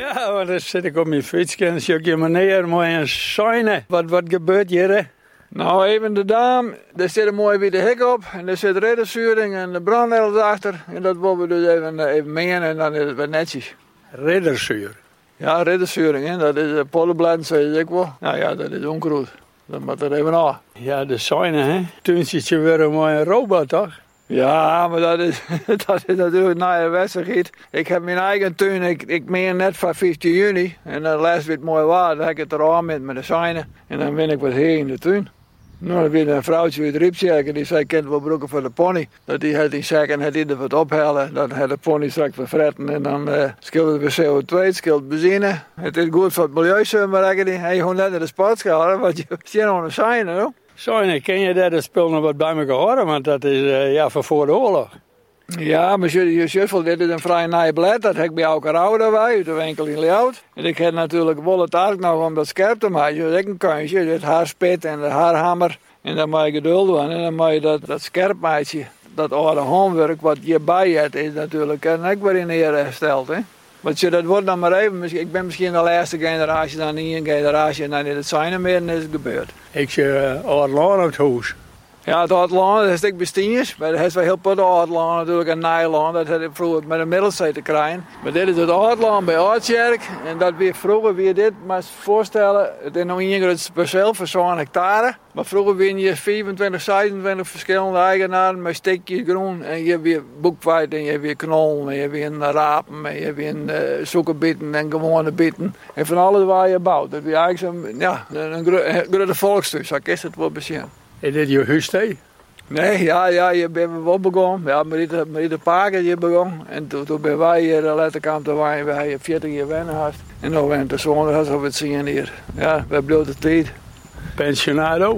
Ja, want dan zit ik op mijn fiets en zie ik je meneer mooi een scheine. Wat gebeurt hier, hè? Nou, even de dame, daar zit een mooi witte hek op. En daar zit ridderzuring en de brandnetels achter. En dat willen we dus even mengen en dan is het wat netjes. Ridderzuur. Ja, ridderzuring, hè. Dat is pollenblad, zeg ik wel. Nou ja, dat is onkruid. Dat moet er even af. Ja, de scheine, hè? Toen zit je weer een mooie robot, toch? Ja, maar dat is natuurlijk na je wedstrijd. Ik heb mijn eigen tuin, ik meen net van 15 juni. En dan laatst weer mooi waar, dan heb ik het er aan met de scheine. En dan ben ik wat heen in de tuin. Nou, dan weer een vrouwtje uit Riepzerken, die zei, kent wel broeken voor de pony. Dat die had in zak en had die er wat ophellen. Dan had de pony straks verfretten en dan scheelde we CO2, het scheelt benzine. Het is goed voor het milieu, maar ik hij gewoon net in de sportschaal, want je ziet nog een scheine, hoor. Scheine, ken je dat spul nog wat bij me gehoord? Want dat is van voor de oorlog. Ja, maar je schuffel, dit is een vrij nieuw blad. Dat heb ik bij elkaar ouder bij, uit de winkel in Leeuwarden. En ik heb natuurlijk wel het ark nog om dat scherp te maken. Dus ik een kansje, het haarspit en de haarhammer. En dan moet je geduld doen. En dan moet je dat scherp maken. Dat oude handwerk wat hierbij hebt, is natuurlijk ook weer in ere hersteld. Hè? Want dat wordt dan maar even, ik ben misschien de laatste generatie, dan niet een generatie en dan is het zijn meer en is het gebeurd. Ik zie oude laan op het huis. Ja, het Oudlaan, dat is een bestienjes. Maar dat is wel heel veel Oudlaan natuurlijk, een Nijlaan. Dat had ik vroeger met een middelzee te krijgen. Maar dit is het Oudlaan bij Oudkerk. En dat weer vroeger, wie je dit maar voorstellen, het is nog een perceel voor zo'n hectare. Maar vroeger win je 24, 26 verschillende eigenaren met stikjes groen. En je hebt weer boekwijd en je hebt weer knol. En je hebt weer een rapen en je hebt weer zoekerbitten en gewone bitten. En van alles waar je bouwt. Dat is eigenlijk een grote volkshuis, zo is het wel bezien. Is dit je huisstee? Nee, ja, je bent wel begonnen. Ja, met de paken hier begonnen. En toen ben wij hier letterkant te waaien, wij hier 40 jaar wennen had. En dan went de zon, als we het zien hier. Ja, we hebben de tijd. Pensionado?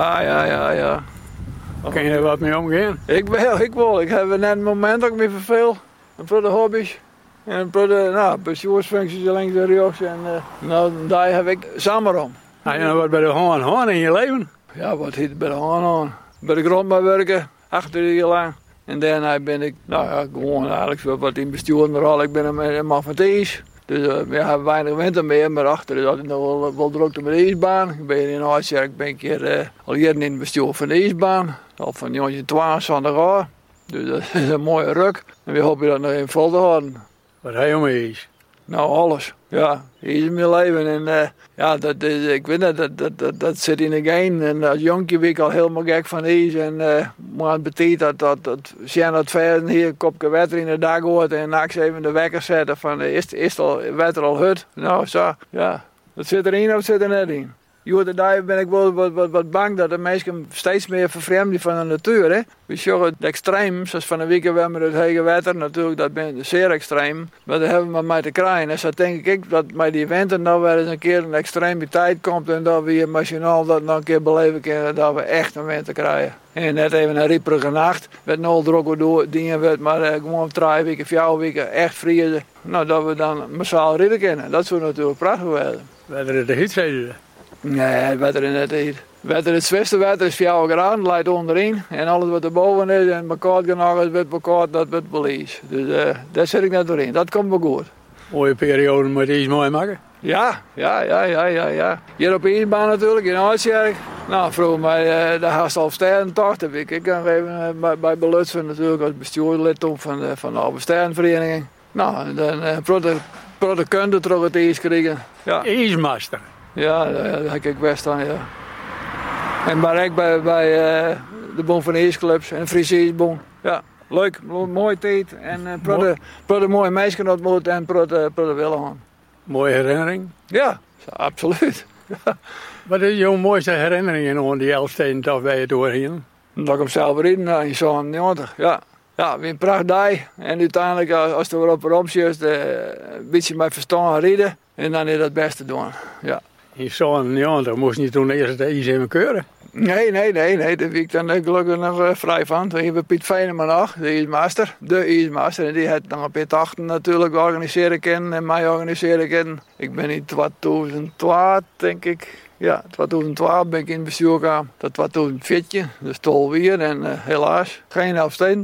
Ja. Kun je er wat mee omgaan? Ik wil. Ik heb net een moment ook mee verveel. En voor de hobby's. En voor de pensioensfuncties links en rechts. En daar heb ik samen om. Heb je nog wat bij de haan in je leven? Ja, wat heet het bij de haan aan? Bij de grond maar werken, 8 uur lang. En daarna ben ik, gewoon eigenlijk wat in bestuurderrol. Ik ben een man van het ijs. Dus we hebben weinig winter meer, maar achter is altijd nog wel drukte met de ijsbaan. Ik ben hier in Oudkerk, ben ik hier al jaren in het bestuur van de ijsbaan. Al van 1922 jaar. Dus dat is een mooie ruk. En we hopen dat nog even vol te houden. Wat heb je om ijs? Nou, alles. Ja, hier is mijn leven. En dat is, ik weet dat zit in de geen. En als jonkie ben ik al helemaal gek van ijs. En maar het betekent dat zien dat verder hier een kopje water in de dag hoort. En nachts even de wekker zetten van is al water al hut. Nou, zo. Ja, dat zit erin of zit er net in. Joh, daar ben ik wel wat bang dat de mensen steeds meer vervreemden van de natuur. Hè? We zien het extreem, zoals van de week hebben we het hege water, natuurlijk, dat ben zeer extreem. Maar daar hebben we maar te krijgen. En zo denk ik dat met die winter nou weer eens een keer een extremiteit komt en dat we hier machinaal dat nog een keer beleven kunnen, dat we echt een winter krijgen. En net even een rieperige nacht, met nul druk door dingen werd, maar gewoon 3 weken, 4 weken echt vriezen. Nou, dat we dan massaal ridden kunnen. Dat zou natuurlijk prachtig worden. Wetter is de hitzeden. Nee, het wetter is net niet. Het zwaarste wetter is 4 graden, het leidt onderin. En alles wat erboven is en elkaar genoeg is, wordt elkaar, dat wordt wel ijs. Dus daar zit ik net doorheen. Dat komt wel goed. Mooie periode met ijs mooi maken. Ja. Hier op de ijsbaan natuurlijk, in Oudkerk. Nou, vroeger bij de Haastalfsterren-tocht heb ik kan even bij belutsen natuurlijk als bestuurslid van de Albersternvereniging. Nou, en dan producenten terug het ijs krijgen. Ja. IJsmaster. Ja, dat heb ik best aan, ja. En maar ik bij de Bon van de IJsclubs en Friese IJsbon. Ja, leuk, mooie tijd. En pro mooie meisjes ontmoet en pro Willehan. Mooie herinnering? Ja, absoluut. Ja. Wat is jouw mooiste herinnering aan die Elfstedentocht bij je doorheen? Dat ik hem zelf rijden in zo'n 90, ja. Ja, weer een prachtdag. En uiteindelijk, als er weer op een omsjeust, een beetje met verstaan rijden. En dan is dat het beste doen, ja. In zo'n 90 moest je toen eerst de ijs even keuren? Nee, daar ben ik dan gelukkig nog vrij van. Toen hebben we Piet Veneman nog, de ijsmaster. En die had dan op Piet Achten natuurlijk organiseren kunnen en mij organiseren kunnen. Ik ben in 2012, denk ik. Ja, 2012 ben ik in het bestuur gegaan. Dat was toen 2014, dus tol weer en helaas geen Elfstedentocht.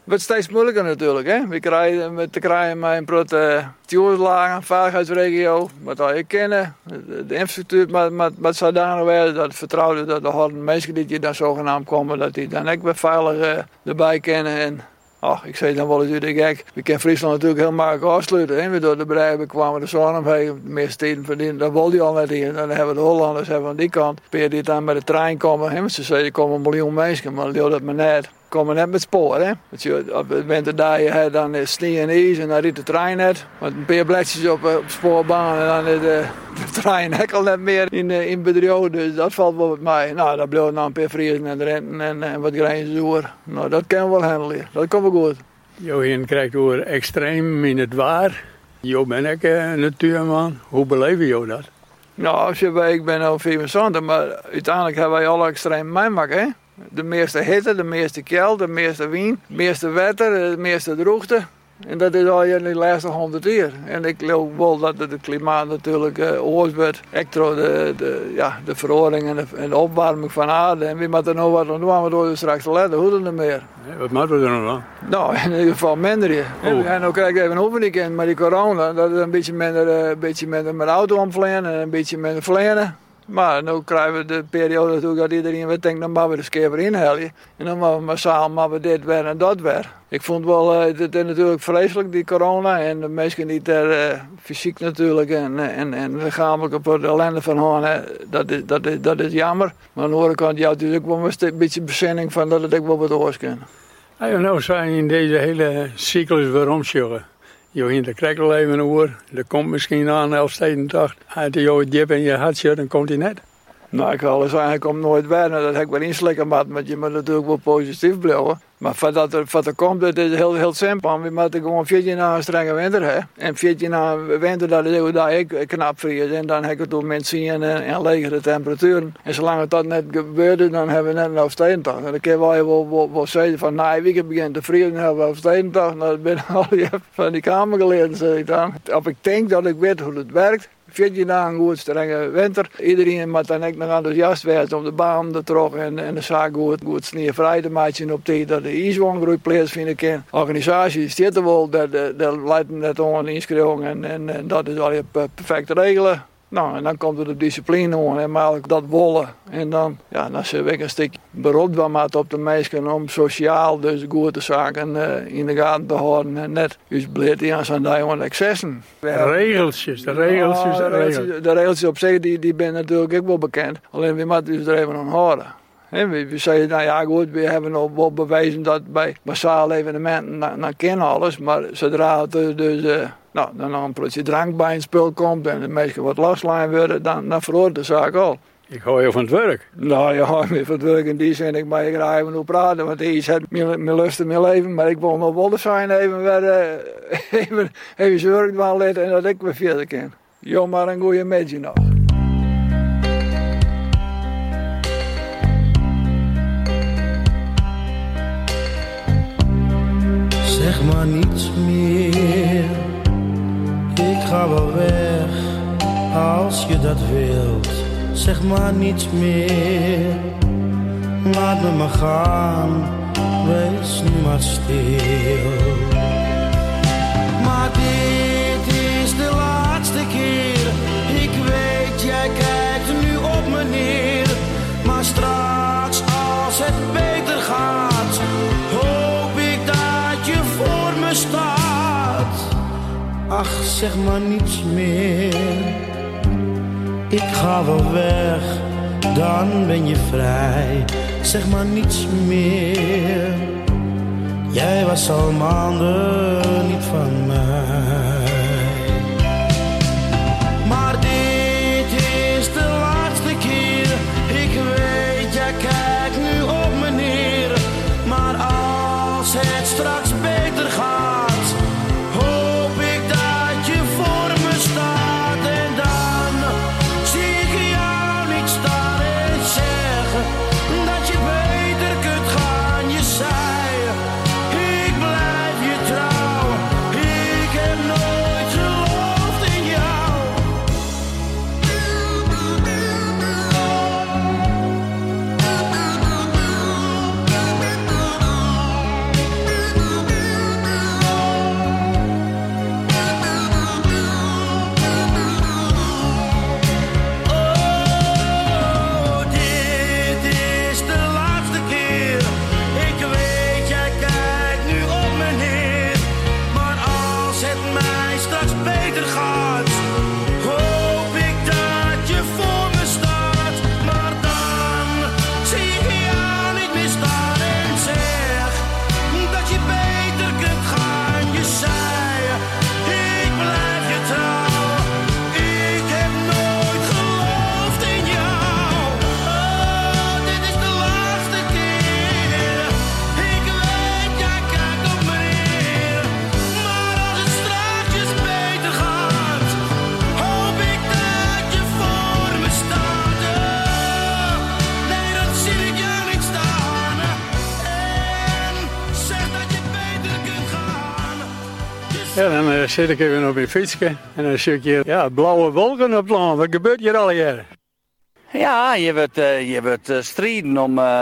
wordt steeds moeilijker natuurlijk. Hè? We krijgen te krijgen met een grote stuurslagen, veiligheidsregio, wat al je kennen. De infrastructuur met zodanig werden dat vertrouwde dat de harde mensen die dan zogenaamd komen, dat die dan ook weer veilig erbij kennen. En, ik zei dan wel eens de gek. We kunnen Friesland natuurlijk heel makkelijk afsluiten. Hè? We door de bedrijven kwamen de zon omheen. De meeste steden verdienen, dat wilde je al net hier. Dan hebben we de Hollanders aan die kant. Peer die dan met de trein komen. Hè? Want ze zeiden, er komen 1 miljoen mensen, maar dat deelde het maar net. Komen net met spoor, hè. Op het winterdagen dan is sneeuw en ijs en dan riet de trein net. Met een paar bledjes op spoorbaan en dan is de trein hekkel net meer in bedrijf. Dus dat valt wel met mij. Nou, dan bleef nog een paar vriezen en renten en wat grijzen door. Nou, dat kan wel handelen. Dat komt wel goed. Johin krijgt door extreem in het waar. Jo ben ik een natuurman. Hoe beleven je dat? Nou, ik ben al 75, maar uiteindelijk hebben wij alle extreem meemaken, hè. De meeste hitte, de meeste kou, de meeste wind, de meeste water, de meeste droogte. En dat is al in de laatste 100 jaar. En ik geloof wel dat het klimaat natuurlijk oorzaakt wordt. Extra de verhoring en de opwarming van aarde. En wie moet er nou wat aan doen, maar door we straks letten, hoe dan meer. Nee, wat moeten we er nog aan? Nou, in ieder geval minder. En nu krijg ik even een oefening met die corona. Dat is een beetje minder met auto omvliegen en een beetje minder vliegen. Maar nu krijgen we de periode natuurlijk dat iedereen weer denkt, dan moeten we de keer weer inhalen. En dan moeten we massaal dit weer en dat weer. Ik vond wel, het is natuurlijk vreselijk, die corona. En de mensen die daar fysiek natuurlijk en lichamelijk op de ellende van gaan, dat is jammer. Maar aan de andere kant, ja, het is ook wel een beetje bezinning van dat het ook wel wat oors kan. Nou zijn in deze hele cyclus weer omsjoggen. Je in de krekkel even hoor, er komt misschien aan 11 dag. Als je het jip in je hartje, dan komt hij net. Nou, ik wil zeggen, hij komt nooit weer. Nou, dat heb ik wel inslikken, maar je moet natuurlijk wel positief blijven. Maar wat er komt, dat is heel simpel. We moeten gewoon 14 jaar een strenge winter hebben. En 14 jaar winter, dat is ook daar knap vries. En dan heb je het mensen en legere temperaturen. En zolang het dat net gebeurt, dan hebben we net een Elfstedendag. En dan kun je wel zeggen van, nou, weekend begint te vriezen, dan hebben we Elfstedendag. Nou, dat ben al die van die kamer geleden, zeg ik dan. Of ik denk dat ik weet hoe het werkt. 14 dagen goed strenge winter. Iedereen moet dan ook nog enthousiast zijn om de baan te trokken en de zaak goed sneeuwvrij te maken op tijd dat de ijswoongroei plaatsvinden kan. De organisatie staat er wel, dat leidt net aan inschrijving en dat is al perfect regelen. Nou, en dan komt er de discipline aan en eigenlijk dat wollen. En dan zullen we een stukje beroep van maken op de mensen om sociaal dus goede zaken in de gaten te houden. En net dus bleef aan zijn dag aan excessen. De regeltjes. De regeltjes op zich die zijn natuurlijk ook wel bekend. Alleen we moeten dus er even aan houden. We zeggen, nou ja goed, we hebben nog wel bewezen dat bij massale evenementen, dan kan alles. Maar zodra het dan nog een plotje drank bij een spul komt en de mensen wat loslijn worden, dan verhoort de zaak al. Ik hou je van het werk. Nou ja, van het werk in die zin, ik mag graag even op praten, want iets heeft mijn lust in mijn leven, maar ik wil nog wel zijn even zorgen van laten en dat ik weer verder kan. Jo, maar een goede middag nog. Zeg maar niets meer, ik ga wel weg, als je dat wilt. Zeg maar niets meer, laat me maar gaan, wees nu maar stil. Maar dit is de laatste keer, ik weet jij kijkt nu op me neer. Maar straks als het beter gaat, hoop ik dat je voor me staat. Ach, zeg maar niets meer, ik ga wel weg, dan ben je vrij. Zeg maar niets meer, jij was al maanden niet van mij. Maar dit is de laatste keer, ik weet, jij kijkt nu op me neer. Maar als het straks beter gaat, hoop ik dat je voor me staat. En dan zie ik jou niet staan en zeggen dat je beter kunt gaan. Je zei, ik blijf je trouw, Ja, dan zit ik even op mijn fietsje en dan zie ik hier blauwe wolken op het land. Wat gebeurt hier al jaren? Ja, je wordt strijden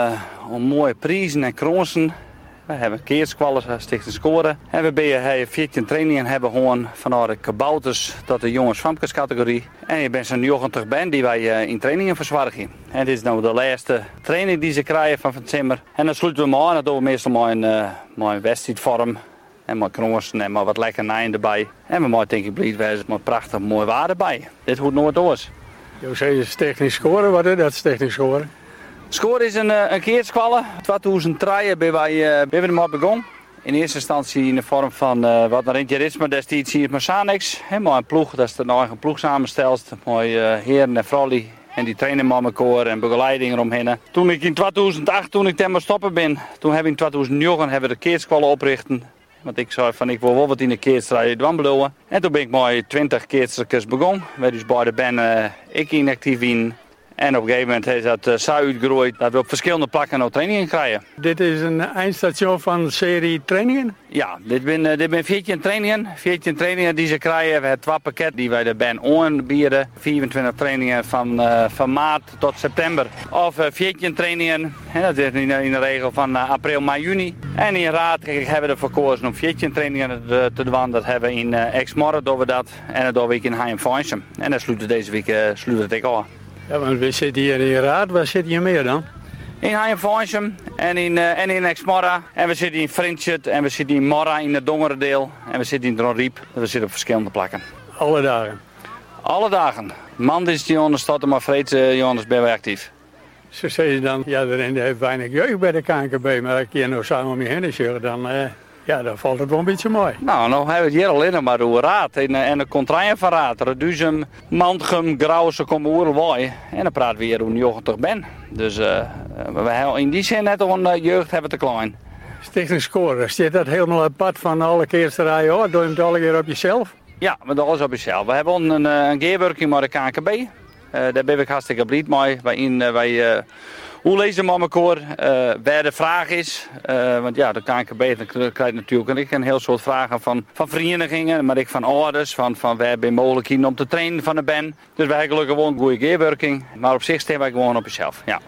om mooie prijzen en kronsen. We hebben keerskwallen, Stichting Scoren. En we hebben 14 trainingen hebben gewoon vanuit de kabouters tot de jongens-famkes categorie. En je bent zo'n 90 band die wij in trainingen verzorgen. En dit is nou de laatste training die ze krijgen van het Zimmer. En dan sluiten we maar aan. Dat doen we meestal een wedstrijdvorm. En met kronsen en met wat lekkernijen erbij. En we moeten denk ik blij wezen met prachtig mooi waar erbij. Dit hoort nooit oors. Je zei Stichting Scoren, wat is dat Stichting Scoren? Scoren is een keertskwallen. 2003 ben we ermee begonnen. In eerste instantie in de vorm van wat naar Rintje destijds hier met Sanex. Maar een ploeg, dat is de eigen ploeg samenstelt. Mooi heren en vrouwen. En die trainen met elkaar en begeleiding eromheen. Toen ik in 2008, toen ik daarmee stoppen ben, toen hebben we in 2009 hebben we de keertskwallen oprichten. Want ik zei van ik wil wel wat in de keertstrijd dwambeloven. En toen ben ik met 20 keertsters begonnen. We dus bij de ben ik inactief in. En op een gegeven moment is dat zo uitgegroeid dat we op verschillende plekken nog trainingen krijgen. Dit is een eindstation van een serie trainingen? Ja, dit zijn 14 trainingen. 14 trainingen die ze krijgen. We hebben 2 pakketten die wij de band aanbieden. 24 trainingen van maart tot september. Of 14 trainingen. En dat is in de regel van april, mei, juni. En in raad hebben we ervoor gekozen om 14 trainingen te doen. Dat hebben we in Exmorre doen we dat. En dat doen we in Haarlem-Farnsum. En dat sluiten deze week het al. Ja, want we zitten hier in Raad. Waar zit je meer dan? In Haarlem-Farnsum en in Exmorre. En we zitten in Frinsjet en we zitten in Morra in het dongere deel. En we zitten in Dronriep. We zitten op verschillende plekken. Alle dagen? Alle dagen. Maandag is die jongens tot en maar vreed jongens ben wij actief. Zo zeg je dan, ja, er heeft weinig jeugd bij de KNKB. Maar als je nou samen om je heen zegt, dan valt het wel een beetje mooi. Nou hebben we het hier alleen maar door Raad. En de contraien van Raad. Reduzum, Mantgem, Grauwse komen overal. En dan praten we hier hoe 90 ben. Dus we hebben in die zin net een jeugd hebben te klein. Stichting Scoren, staat dat helemaal apart van alle keersterijen? Doe je het alle keer op jezelf? Ja, we doen alles op jezelf. We hebben een gearworking met de KNKB. Daar ben ik hartstikke blij mee. Wij hoe lezen we met elkaar? Waar de vraag is. Want ja, de KNKB krijgt natuurlijk een heel soort vragen van verenigingen, maar ook van ouders, van waar ben je mogelijkheden om te trainen van de band. Dus wij hebben gelukkig gewoon een goede gearworking. Maar op zich staan wij gewoon op jezelf. Ja.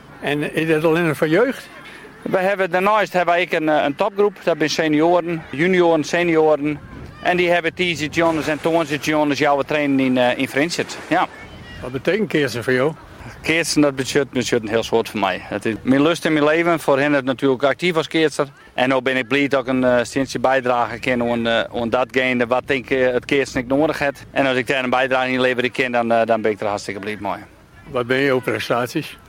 En is dat alleen voor jeugd? Daarnaast hebben wij een topgroep. Dat zijn senioren, junioren, senioren. En die hebben t-shirtjongens en toonshirtjongens jouw trainen in Frinsjet. Ja. Wat betekent keersen voor jou? Keersen, dat betekent een heel soort voor mij. Het is mijn lust in mijn leven. Voor hen is het natuurlijk actief als keerser. En nu ben ik blij dat ik een steentje bijdragen kan aan datgene wat ik het keersen ik nodig heb. En als ik daar een bijdrage in leveren kan, dan ben ik er hartstikke blij mee. Wat ben je op prestaties?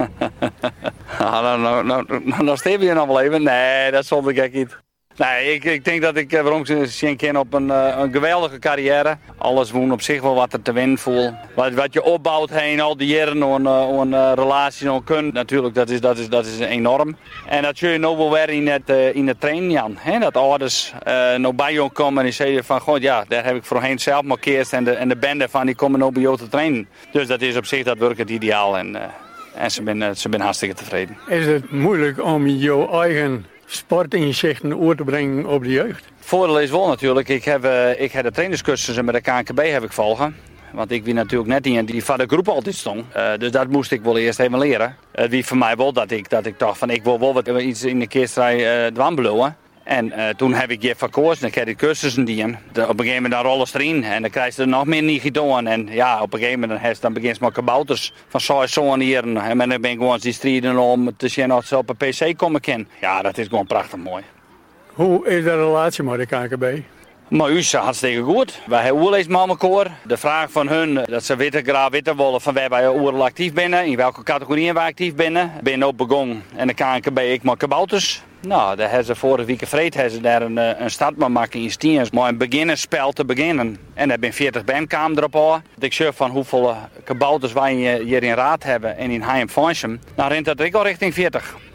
Dan steven je nog wel even. Nee, dat zonder ik niet. Nee, ik denk dat ik waarom zien ken op een geweldige carrière. Alles woont op zich wel wat er te winnen voel. Wat je opbouwt heen, al die jaren, een relatie, een kun. Natuurlijk, dat is enorm. En dat zul je nou wel weer in het trainen, Jan. Dat ouders nou bij jou komen en die zeggen van, god ja, daar heb ik voorheen zelf markeerd. En de banden van die komen nou bij jou te trainen. Dus dat is op zich dat werkt het ideaal en ze zijn hartstikke tevreden. Is het moeilijk om jouw eigen sportinzichten over te brengen op de jeugd? Voordeel is wel natuurlijk, ik heb de trainerscursussen met de KNKB heb ik volgen. Want ik wie natuurlijk net die van de groep altijd stond. Dus dat moest ik wel eerst even leren. Het wie voor mij wel dat ik dacht van ik wil wel wat iets in de keerstrijd dwambeloven. En toen heb ik je verkozen, ik heb die cursussen die op een gegeven moment dan rollen ze erin en dan krijg je er nog meer niet gedaan. En ja, op een gegeven moment dan begint met kabouters van zo'n hier. En dan ben ik gewoon die strijden om te zien of ze op een PC komen kan. Ja, dat is gewoon prachtig mooi. Hoe is de relatie met de KNKB? Maar u is hartstikke goed. Wij hebben oorlees met elkaar. De vraag van hun dat ze graag weten willen van waar wij oorlog actief binnen, in welke categorieën wij actief binnen. Ik ben ook begonnen en de KNKB ik met kabouters. Nou, daar hebben ze vorige week hebben daar een start mee maken in Stiens. Maar een beginnersspel te beginnen. En daar ben 40 bandkamer erop aan. Ik zeg van hoeveel kabouters wij hier in Raad hebben en in Haarlem-Farnsum. Nou rent dat ook al richting 40.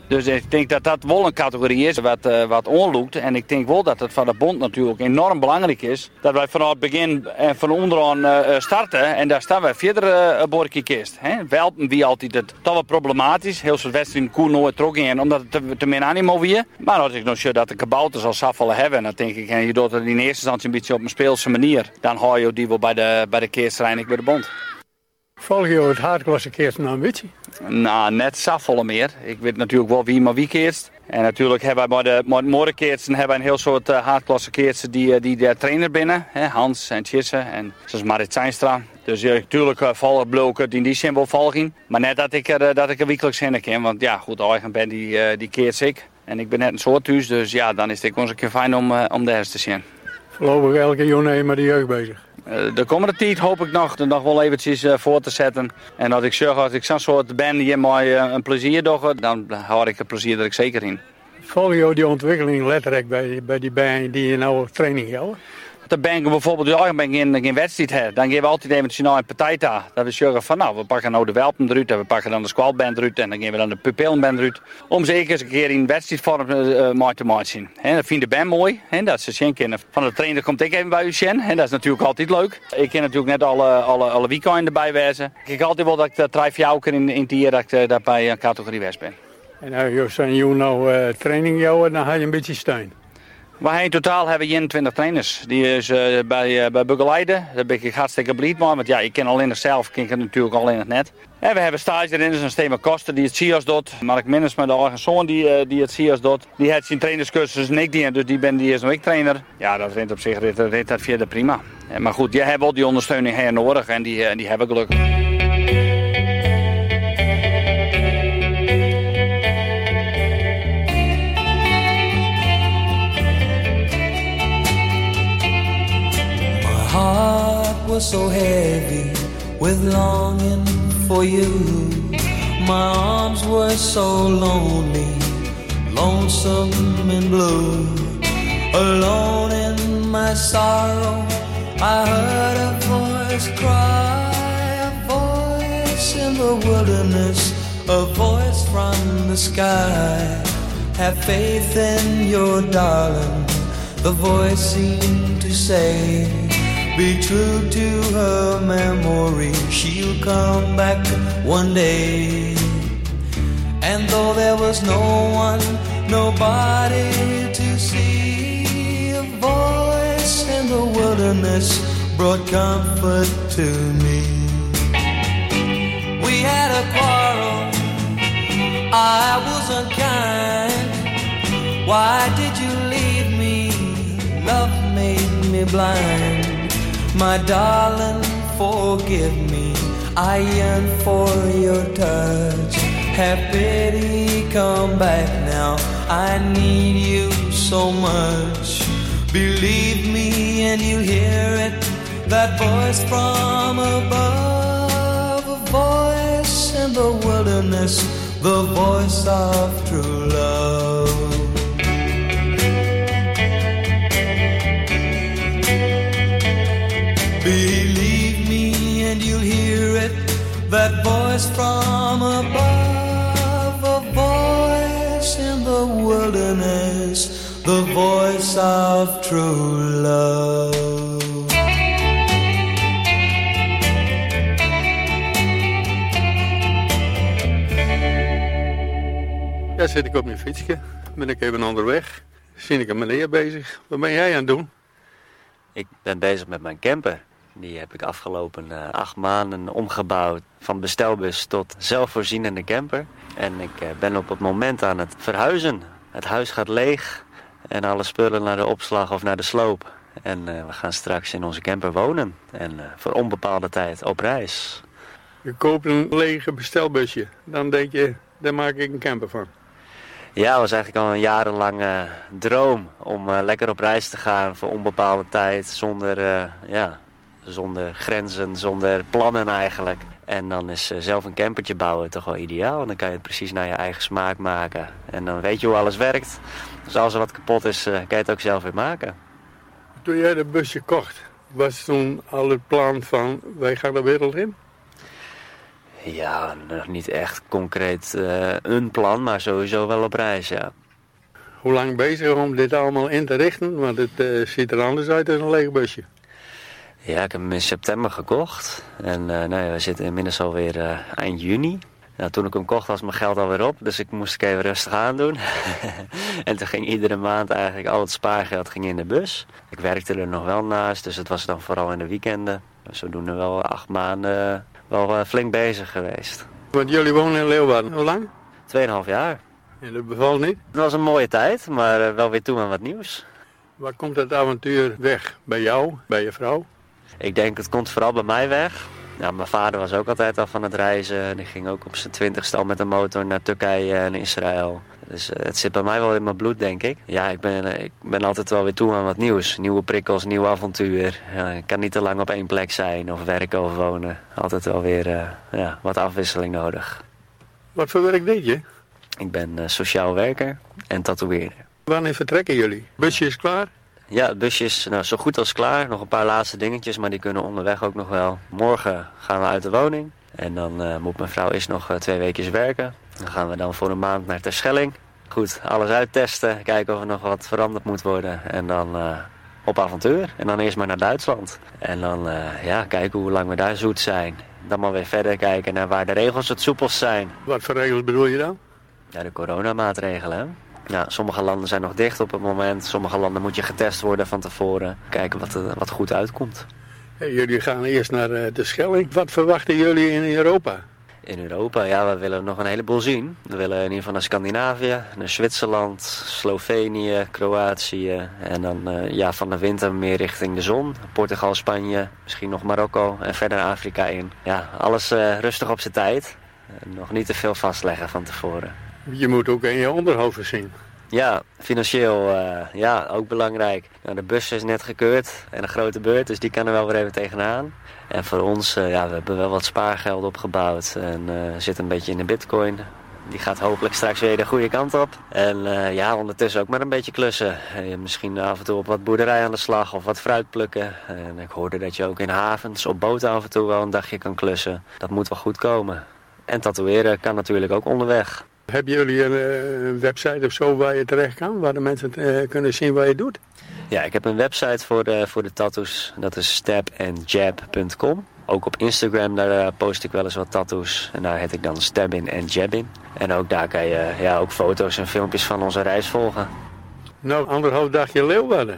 Dus ik denk dat dat wel een categorie is wat onloopt. En ik denk wel dat het van de bond natuurlijk enorm belangrijk is. Dat wij vanaf het begin en van onderaan starten. En daar staan wij verder een borkje kist. Welpen wie altijd het toch wel problematisch. Heel veel wedstrijden koen nooit trok in omdat het te min animo weer. Maar als ik nog zie dat de kabouters al zoveel hebben. Dan denk ik, en je doet het in eerste instantie een beetje op een speelse manier. Dan hou je die wel bij de keerstrijd bij de bond. Volg je het hardklasse keerst nou een beetje? Nou, net zoveel meer. Ik weet natuurlijk wel wie maar wie keerst. En natuurlijk hebben wij bij de morenkeertsen hebben wij een heel soort hardklasse keertsen die de trainer binnen. Hans en Tjisse en zoals Marit Zijnstra. Dus natuurlijk vallen bloken die in die zin wel volgen. Maar net dat ik er wekelijks in ken. Want ja, goed, eigen ben die keert ik. En ik ben net een soort thuis, dus ja, dan is het ons een keer fijn om daar te zien. Voorlopig elke jongen met de jeugd bezig. De komende tijd hoop ik nog wel eventjes voor te zetten. En dat ik zorg als ik zo'n soort ben die mij een plezier doe, dan hou ik het plezier er zeker in. Volg je die ontwikkeling letterlijk bij die bijen die je nou training houden? Dan ben ik bijvoorbeeld geen wedstrijd hebben. Dan geven we altijd eventjes naar een partij daar. Dat we zeggen van nou, we pakken nou de welpen eruit en we pakken dan de squalband eruit en dan geven we dan de pupillenband eruit. Om zeker eens een keer in wedstrijdvorm mooi te zien. Dat vind de band mooi. Dat ze zien kennen. Van de trainer komt ik even bij u zien. En dat is natuurlijk altijd leuk. Ik ken natuurlijk net alle weekenden erbij wezen. Ik kijk altijd wel dat ik 3-4 keer in het jaar dat ik daar bij een categorie weg ben. En als je nou training houden, dan ga je een beetje steun. In totaal hebben we 21 trainers. Die is bij begeleiden. Daar ben ik hartstikke blij mee. Want ja, ik ken alleen zelf, ken ik natuurlijk alleen het net. En we hebben stage erin, dus een Steven Koster die het CIO's doet. Mark Minnes met de eigen zoon die het CIO's doet. Die heeft zijn trainerscursus en ik die. Dus die is nog ik trainer. Ja, dat rent op zich dat verder prima. Maar goed, die hebben wel die ondersteuning her nodig en die hebben gelukkig. Heart was so heavy with longing for you. My arms were so lonely, lonesome and blue. Alone in my sorrow, I heard a voice cry, a voice in the wilderness, a voice from the sky. Have faith in your darling, the voice seemed to say. Be true to her memory, she'll come back one day. And though there was no one, nobody to see, a voice in the wilderness brought comfort to me. We had a quarrel, I was unkind. Why did you leave me? Love made me blind. My darling, forgive me, I yearn for your touch. Have pity, come back now, I need you so much. Believe me and you'll hear it, that voice from above. A voice in the wilderness, the voice of true love. Believe me and you'll hear it, that voice from above. A voice in the wilderness, the voice of true love. Ja, zit ik op mijn fietsje, ben ik even onderweg. Zie ik een meneer bezig. Wat ben jij aan het doen? Ik ben bezig met mijn camper. Die heb ik afgelopen 8 maanden omgebouwd. Van bestelbus tot zelfvoorzienende camper. En ik ben op het moment aan het verhuizen. Het huis gaat leeg. En alle spullen naar de opslag of naar de sloop. En we gaan straks in onze camper wonen. En voor onbepaalde tijd op reis. Je koopt een lege bestelbusje. Dan denk je, daar maak ik een camper van. Ja, het was eigenlijk al een jarenlange droom om lekker op reis te gaan voor onbepaalde tijd. Zonder grenzen, zonder plannen eigenlijk. En dan is zelf een campertje bouwen toch wel ideaal. En dan kan je het precies naar je eigen smaak maken. En dan weet je hoe alles werkt. Dus als er wat kapot is, kan je het ook zelf weer maken. Toen jij dat busje kocht, was toen al het plan van wij gaan de wereld in? Ja, nog niet echt concreet een plan, maar sowieso wel op reis, ja. Hoe lang bezig om dit allemaal in te richten? Want het ziet er anders uit dan een leeg busje. Ja, ik heb hem in september gekocht. En we zitten inmiddels alweer eind juni. Nou, toen ik hem kocht was mijn geld alweer op, dus ik moest even rustig aan doen. En toen ging iedere maand eigenlijk al het spaargeld ging in de bus. Ik werkte er nog wel naast, dus het was dan vooral in de weekenden. Zodoende wel 8 maanden wel flink bezig geweest. Want jullie wonen in Leeuwarden. Hoe lang? 2,5 jaar. En dat bevalt niet? Het was een mooie tijd, maar wel weer toe aan wat nieuws. Waar komt het avontuur weg? Bij jou? Bij je vrouw? Ik denk het komt vooral bij mij weg. Ja, mijn vader was ook altijd al van het reizen. Die ging ook op zijn 20ste al met de motor naar Turkije en Israël. Dus het zit bij mij wel in mijn bloed, denk ik. Ja, ik ben altijd wel weer toe aan wat nieuws. Nieuwe prikkels, nieuw avontuur. Ja, ik kan niet te lang op één plek zijn of werken of wonen. Altijd wel weer wat afwisseling nodig. Wat voor werk deed je? Ik ben sociaal werker en tatoeëerder. Wanneer vertrekken jullie? Busje is klaar? Ja, het busje is zo goed als klaar. Nog een paar laatste dingetjes, maar die kunnen onderweg ook nog wel. Morgen gaan we uit de woning. En dan moet mijn vrouw eerst nog 2 weekjes werken. Dan gaan we dan voor een maand naar Terschelling. Goed, alles uittesten. Kijken of er nog wat veranderd moet worden. En dan op avontuur. En dan eerst maar naar Duitsland. En dan kijken hoe lang we daar zoet zijn. Dan maar weer verder kijken naar waar de regels het soepelst zijn. Wat voor regels bedoel je dan? Ja, de coronamaatregelen, hè. Ja, sommige landen zijn nog dicht op het moment. Sommige landen moet je getest worden van tevoren. Kijken wat goed uitkomt. Hey, jullie gaan eerst naar de Schelling. Wat verwachten jullie in Europa? In Europa, ja, we willen nog een heleboel zien. We willen in ieder geval naar Scandinavië, naar Zwitserland, Slovenië, Kroatië. En dan van de winter meer richting de zon. Portugal, Spanje, misschien nog Marokko en verder Afrika in. Ja, alles rustig op zijn tijd. Nog niet te veel vastleggen van tevoren. Je moet ook in je onderhoud voorzien. Ja, financieel ook belangrijk. Nou, de bus is net gekeurd en een grote beurt, dus die kan er wel weer even tegenaan. En voor ons, we hebben wel wat spaargeld opgebouwd en zitten een beetje in de bitcoin. Die gaat hopelijk straks weer de goede kant op. En ondertussen ook maar een beetje klussen. Misschien af en toe op wat boerderij aan de slag of wat fruit plukken. En ik hoorde dat je ook in havens op boten af en toe wel een dagje kan klussen. Dat moet wel goed komen. En tatoeëren kan natuurlijk ook onderweg. Hebben jullie een website of zo waar je terecht kan? Waar de mensen kunnen zien wat je doet? Ja, ik heb een website voor de tattoos. Dat is stabandjab.com. Ook op Instagram, daar post ik wel eens wat tattoos. En daar heet ik dan Stabin en Jabin. En ook daar kan je ook foto's en filmpjes van onze reis volgen. Nou, 1,5 dagje Leeuwarden.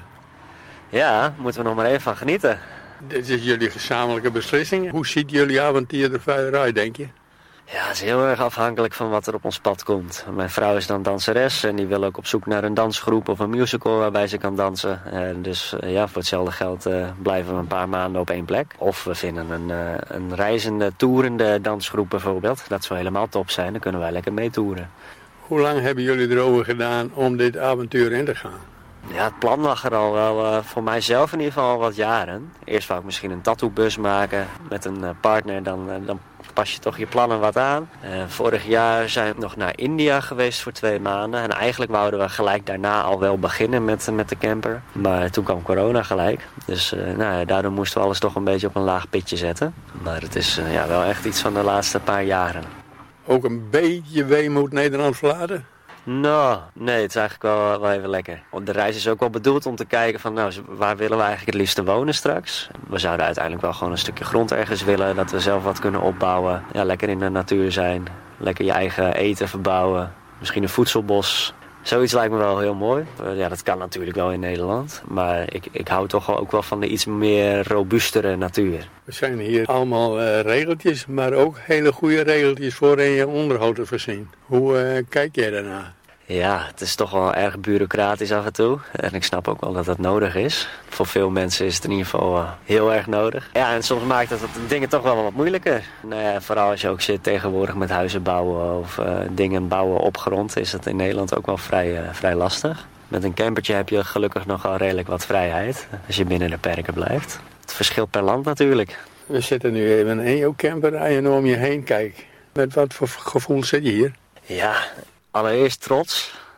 Ja, moeten we nog maar even van genieten. Dit is jullie gezamenlijke beslissing. Hoe ziet jullie avontuur er verder uit, denk je? Ja, het is heel erg afhankelijk van wat er op ons pad komt. Mijn vrouw is dan danseres en die wil ook op zoek naar een dansgroep of een musical waarbij ze kan dansen. Dus voor hetzelfde geld blijven we een paar maanden op één plek. Of we vinden een reizende, toerende dansgroep bijvoorbeeld. Dat zou helemaal top zijn, dan kunnen wij lekker meetoeren. Hoe lang hebben jullie erover gedaan om dit avontuur in te gaan? Ja, het plan lag er al wel voor mijzelf in ieder geval al wat jaren. Eerst wou ik misschien een tattoobus maken met een partner, dan pas je toch je plannen wat aan. Vorig jaar zijn we nog naar India geweest voor 2 maanden. En eigenlijk wouden we gelijk daarna al wel beginnen met de camper. Maar toen kwam corona gelijk. Dus daardoor moesten we alles toch een beetje op een laag pitje zetten. Maar het is wel echt iets van de laatste paar jaren. Ook een beetje weemoed Nederland verlaten? Nou, nee, het is eigenlijk wel even lekker. De reis is ook wel bedoeld om te kijken van, waar willen we eigenlijk het liefste wonen straks? We zouden uiteindelijk wel gewoon een stukje grond ergens willen, dat we zelf wat kunnen opbouwen. Ja, lekker in de natuur zijn, lekker je eigen eten verbouwen, misschien een voedselbos. Zoiets lijkt me wel heel mooi. Ja, dat kan natuurlijk wel in Nederland. Maar ik hou toch ook wel van de iets meer robuustere natuur. We zijn hier allemaal regeltjes, maar ook hele goede regeltjes voor in je onderhoud te voorzien. Hoe kijk jij daarna? Ja, het is toch wel erg bureaucratisch af en toe. En ik snap ook wel dat dat nodig is. Voor veel mensen is het in ieder geval heel erg nodig. Ja, en soms maakt dat dingen toch wel wat moeilijker. Vooral als je ook zit tegenwoordig met huizen bouwen of dingen bouwen op grond, is dat in Nederland ook wel vrij lastig. Met een campertje heb je gelukkig nogal redelijk wat vrijheid, als je binnen de perken blijft. Het verschilt per land natuurlijk. We zitten nu even in jouw camper en je om je heen kijkt. Met wat voor gevoel zit je hier? Ja, allereerst trots.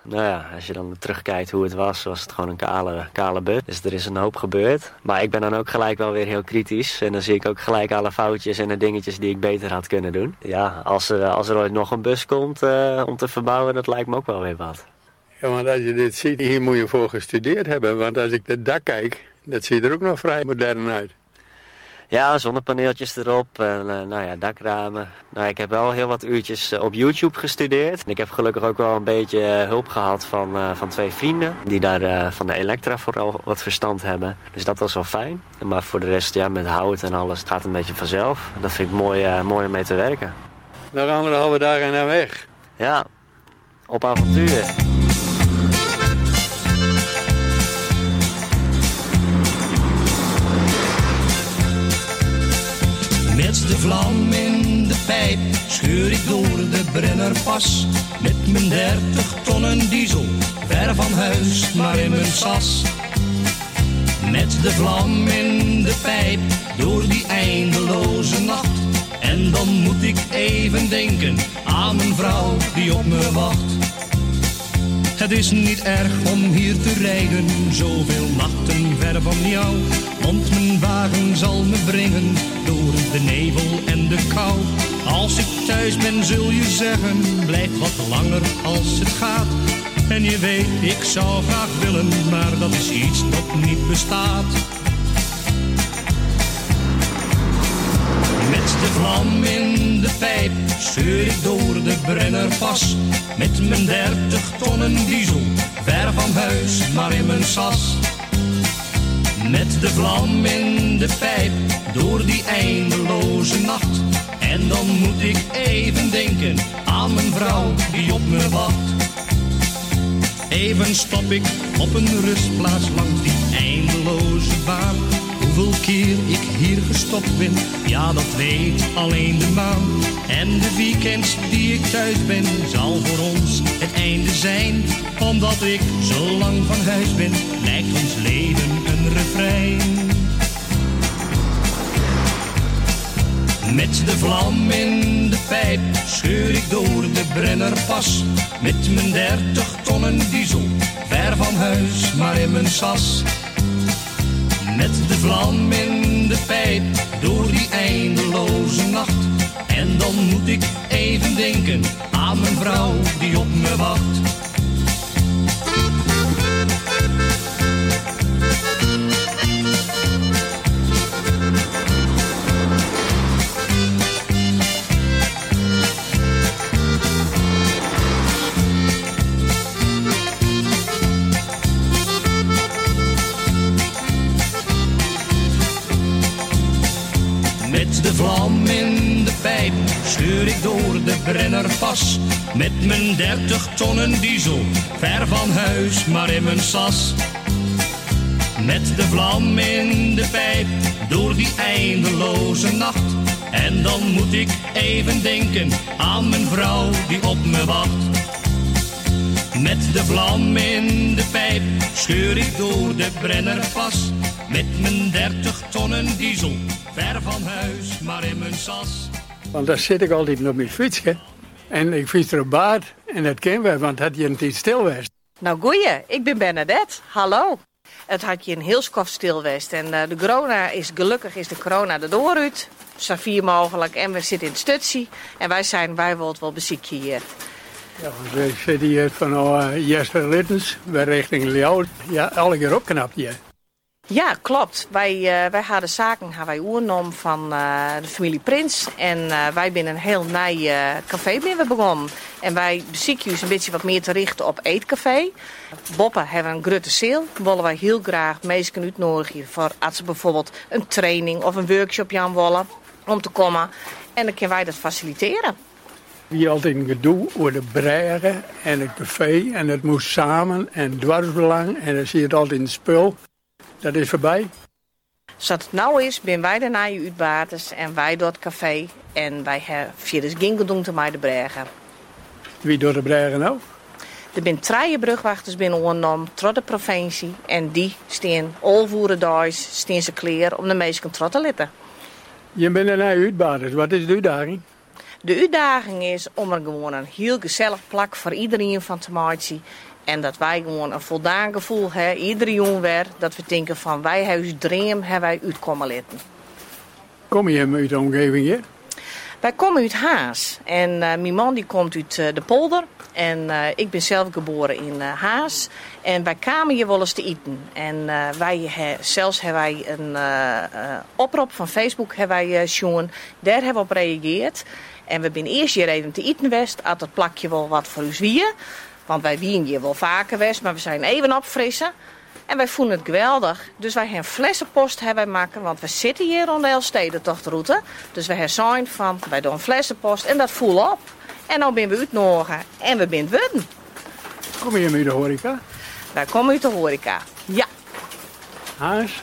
Nou ja, als je dan terugkijkt hoe het was het gewoon een kale but. Dus er is een hoop gebeurd. Maar ik ben dan ook gelijk wel weer heel kritisch. En dan zie ik ook gelijk alle foutjes en de dingetjes die ik beter had kunnen doen. Ja, als er ooit nog een bus komt om te verbouwen, dat lijkt me ook wel weer wat. Ja, want als je dit ziet, hier moet je voor gestudeerd hebben. Want als ik het dak kijk, dat ziet er ook nog vrij modern uit. Ja, zonnepaneeltjes erop, dakramen. Nou, ik heb wel heel wat uurtjes op YouTube gestudeerd. Ik heb gelukkig ook wel een beetje hulp gehad van 2 vrienden. Die daar van de elektra vooral wat verstand hebben. Dus dat was wel fijn. Maar voor de rest, ja, met hout en alles, het gaat een beetje vanzelf. Dat vind ik mooi om mee te werken. Nog 1,5 dagen naar weg. Ja, op avontuur. Met de vlam in de pijp scheur ik door de Brennerpas. Met mijn 30 tonnen diesel, ver van huis, maar in mijn sas. Met de vlam in de pijp, door die eindeloze nacht. En dan moet ik even denken aan mijn vrouw die op me wacht. Het is niet erg om hier te rijden, zoveel nachten ver van jou. Want mijn wagen zal me brengen door de nevel en de kou. Als ik thuis ben zul je zeggen, blijf wat langer als het gaat. En je weet, ik zou graag willen, maar dat is iets dat niet bestaat. Met de vlam in de pijp scheur ik door de Brennerpas. Met mijn 30 tonnen diesel, ver van huis, maar in mijn sas. Met de vlam in de pijp, door die eindeloze nacht. En dan moet ik even denken aan mijn vrouw die op me wacht. Even stop ik op een rustplaats langs die eindeloze baan. Hoeveel keer ik hier gestopt ben, ja dat weet alleen de maan. En de weekends die ik thuis ben, zal voor ons het einde zijn. Omdat ik zo lang van huis ben, lijkt ons leven een refrein. Met de vlam in de pijp scheur ik door de Brennerpas. Met mijn 30 tonnen diesel, ver van huis, maar in mijn sas. Met de vlam in de pijp, door die eindeloze nacht. En dan moet ik even denken aan mijn vrouw die op me wacht. Met de vlam in de pijp scheur ik door de Brennerpas. Met mijn 30 tonnen diesel, ver van huis, maar in mijn sas. Met de vlam in de pijp, door die eindeloze nacht. En dan moet ik even denken aan mijn vrouw die op me wacht. Met de vlam in de pijp scheur ik door de Brennerpas. Met mijn 30 tonnen diesel, ver van huis, maar in mijn sas. Want daar zit ik altijd op mijn fiets, hè. En ik fiets er op baard en dat ken we, want het je niet stil was. Nou goeie, ik ben Bernadette, hallo. Het had je een heel skof stil geweest en de corona is de corona er dooruit. Zo vier mogelijk en we zitten in het stutsie en wij willen wel beziekje hier. Ja, we zitten hier van Jesper Littens, wij richting Leeuw. Ja, alle keer opknapt hier. Ja, klopt. Wij hadden zaken overgenomen van de familie Prins. En wij zijn een heel nieuw café begonnen. En wij bezieken ons een beetje wat meer te richten op eetcafé. Boppen hebben een grote sale. Willen wij heel graag mensen uitnodigen voor als ze bijvoorbeeld een training of een workshop aan willen om te komen. En dan kunnen wij dat faciliteren. Hier altijd een gedoe over de bregen en het café. En het moest samen en dwarsbelang. En dan zie je het altijd in het spul. Dat is voorbij. Zoals het nou is, zijn wij de nieuwe uitbaters en wij door het café. En wij hebben via de gingedoen te mij de bregen. Wie door de bregen nou? Er zijn 3 brugwachters binnen ondernomen, door de provincie. En die staan al voeren dags, staan ze klaar om de mensen trots te letten. Je bent een nieuwe uitbaters. Wat is de uitdaging? De uitdaging is om er gewoon een heel gezellig plak voor iedereen van te maken. En dat wij gewoon een voldaan gevoel hebben, iedere jongen weer, dat we denken van wij huis dream hebben wij uitkomen laten. Kom je uit de omgeving hier? Wij komen uit Haas en mijn man die komt uit de polder en ik ben zelf geboren in Haas. En wij kwamen hier wel eens te eten. En zelfs hebben wij een oproep van Facebook hebben wij zien. Daar hebben we op gereageerd. En we zijn eerst hier even te eten geweest, had het plakje wel wat voor ons wie. Want wij wien hier wel vaker geweest, maar we zijn even opfrissen. En wij vonden het geweldig. Dus wij hebben flessenpost hebben maken, want we zitten hier rond de Elfstedentochtroute. Dus we hebben zijn van, wij doen flessenpost en dat voel op. En nu zijn we uitnodigen en we zijn witten. Kom je uit de horeca? Wij komen uit de horeca, ja. Haas?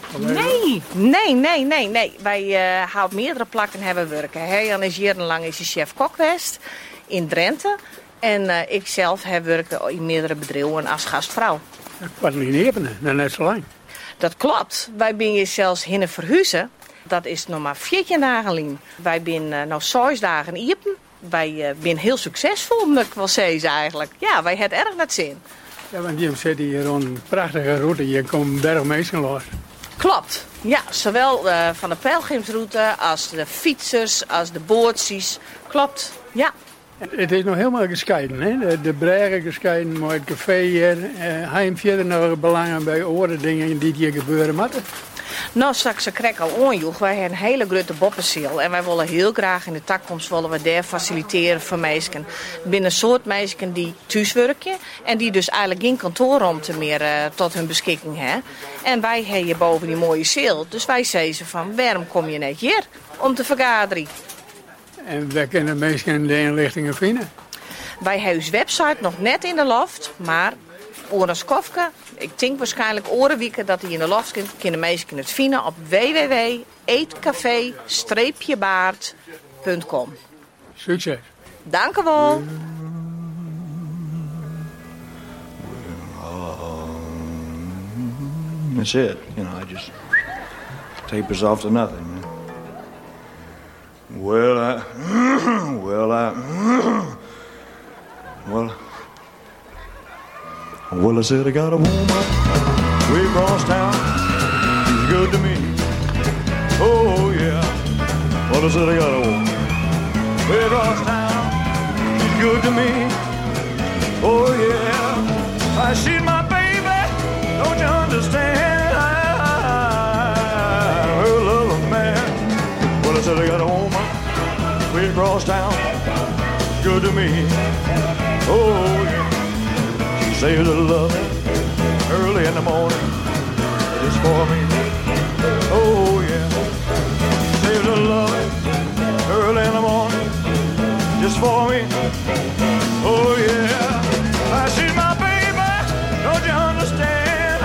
Nee. Wij hebben op meerdere plekken hebben werken. Jan is jarenlang chef-kok geweest in Drenthe. En ik zelf heb werken in meerdere bedrijven als gastvrouw. Wat niet even, net zo lang. Dat klopt. Wij zijn hier zelfs hinnen verhuizen. Dat is nog maar 14 dagen geleden. Wij zijn nu 6 dagen iepen. Wij zijn heel succesvol, moet ik wel zeggen eigenlijk. Ja, wij hebben erg net zin. Ja, want je zit hier op een prachtige route. Je komt bergmeesken los. Klopt. Ja, zowel van de pelgrimsroute als de fietsers, als de bootjes. Klopt, ja. Het is nog helemaal gescheiden, hè? De bregen gescheiden, maar het café hier. Heb je verder nog belangen bij andere dingen die hier gebeuren moeten? Nou, straks krijg ik al onjoeg. Wij hebben een hele grote boppenziel. En wij willen heel graag in de toekomst willen we daar faciliteren voor meisken. Binnen een soort meisken die thuis werken. En die dus eigenlijk geen kantoorruimte meer tot hun beschikking hebben. En wij hebben hier boven die mooie ziel. Dus wij zeggen van, waarom kom je net hier om te vergaderen? En waar kunnen mensen de inlichtingen vinden? Wij hebben onze website nog net in de loft, maar Oren Kofke, ik denk waarschijnlijk orenwieken dat die in de loft kunnen mensen het vinden op www.eetcafé-baard.com. Succes. Dank u wel. That's it. You know, I just tapers off to nothing. Well, I said I got a woman way across town. She's good to me. Oh, yeah. Well, I said I got a woman way across town. She's good to me. Oh, yeah. She's my baby. Don't you understand? Her love, man. Well, I said I got a woman way across town. Good to me. Oh, yeah. She saves her love early in the morning just for me. Oh, yeah. She saves her love early in the morning just for me. Oh, yeah. She's my baby. Don't you understand?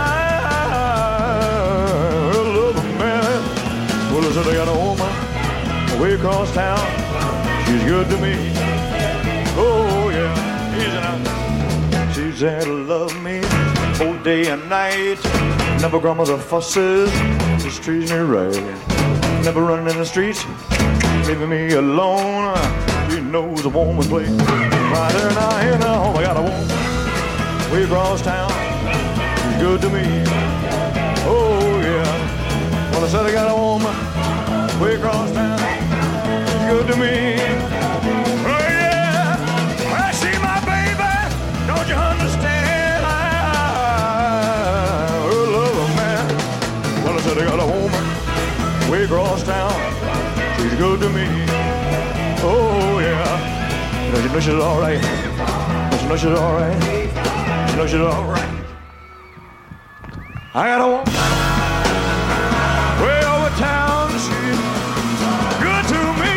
Her love, man. Well, I said I got a woman way across town. She's good to me. Oh, yeah. Easy now. She said love me both day and night. Never grumbles or fusses, just treats me right. Never running in the streets, leaving me alone. She knows a woman's place. Right there now, here now, home I got a woman way across town. She's good to me. Oh, yeah. Well, I said I got a woman way across town. She's good to me. Oh, yeah. Well, she's my baby. Don't you understand? Her love, man. Well, I said I got a woman way across town. She's good to me. Oh, yeah. You know she's all right. You know she's all right. You know she's all right. I got a woman way over town. She's good to me.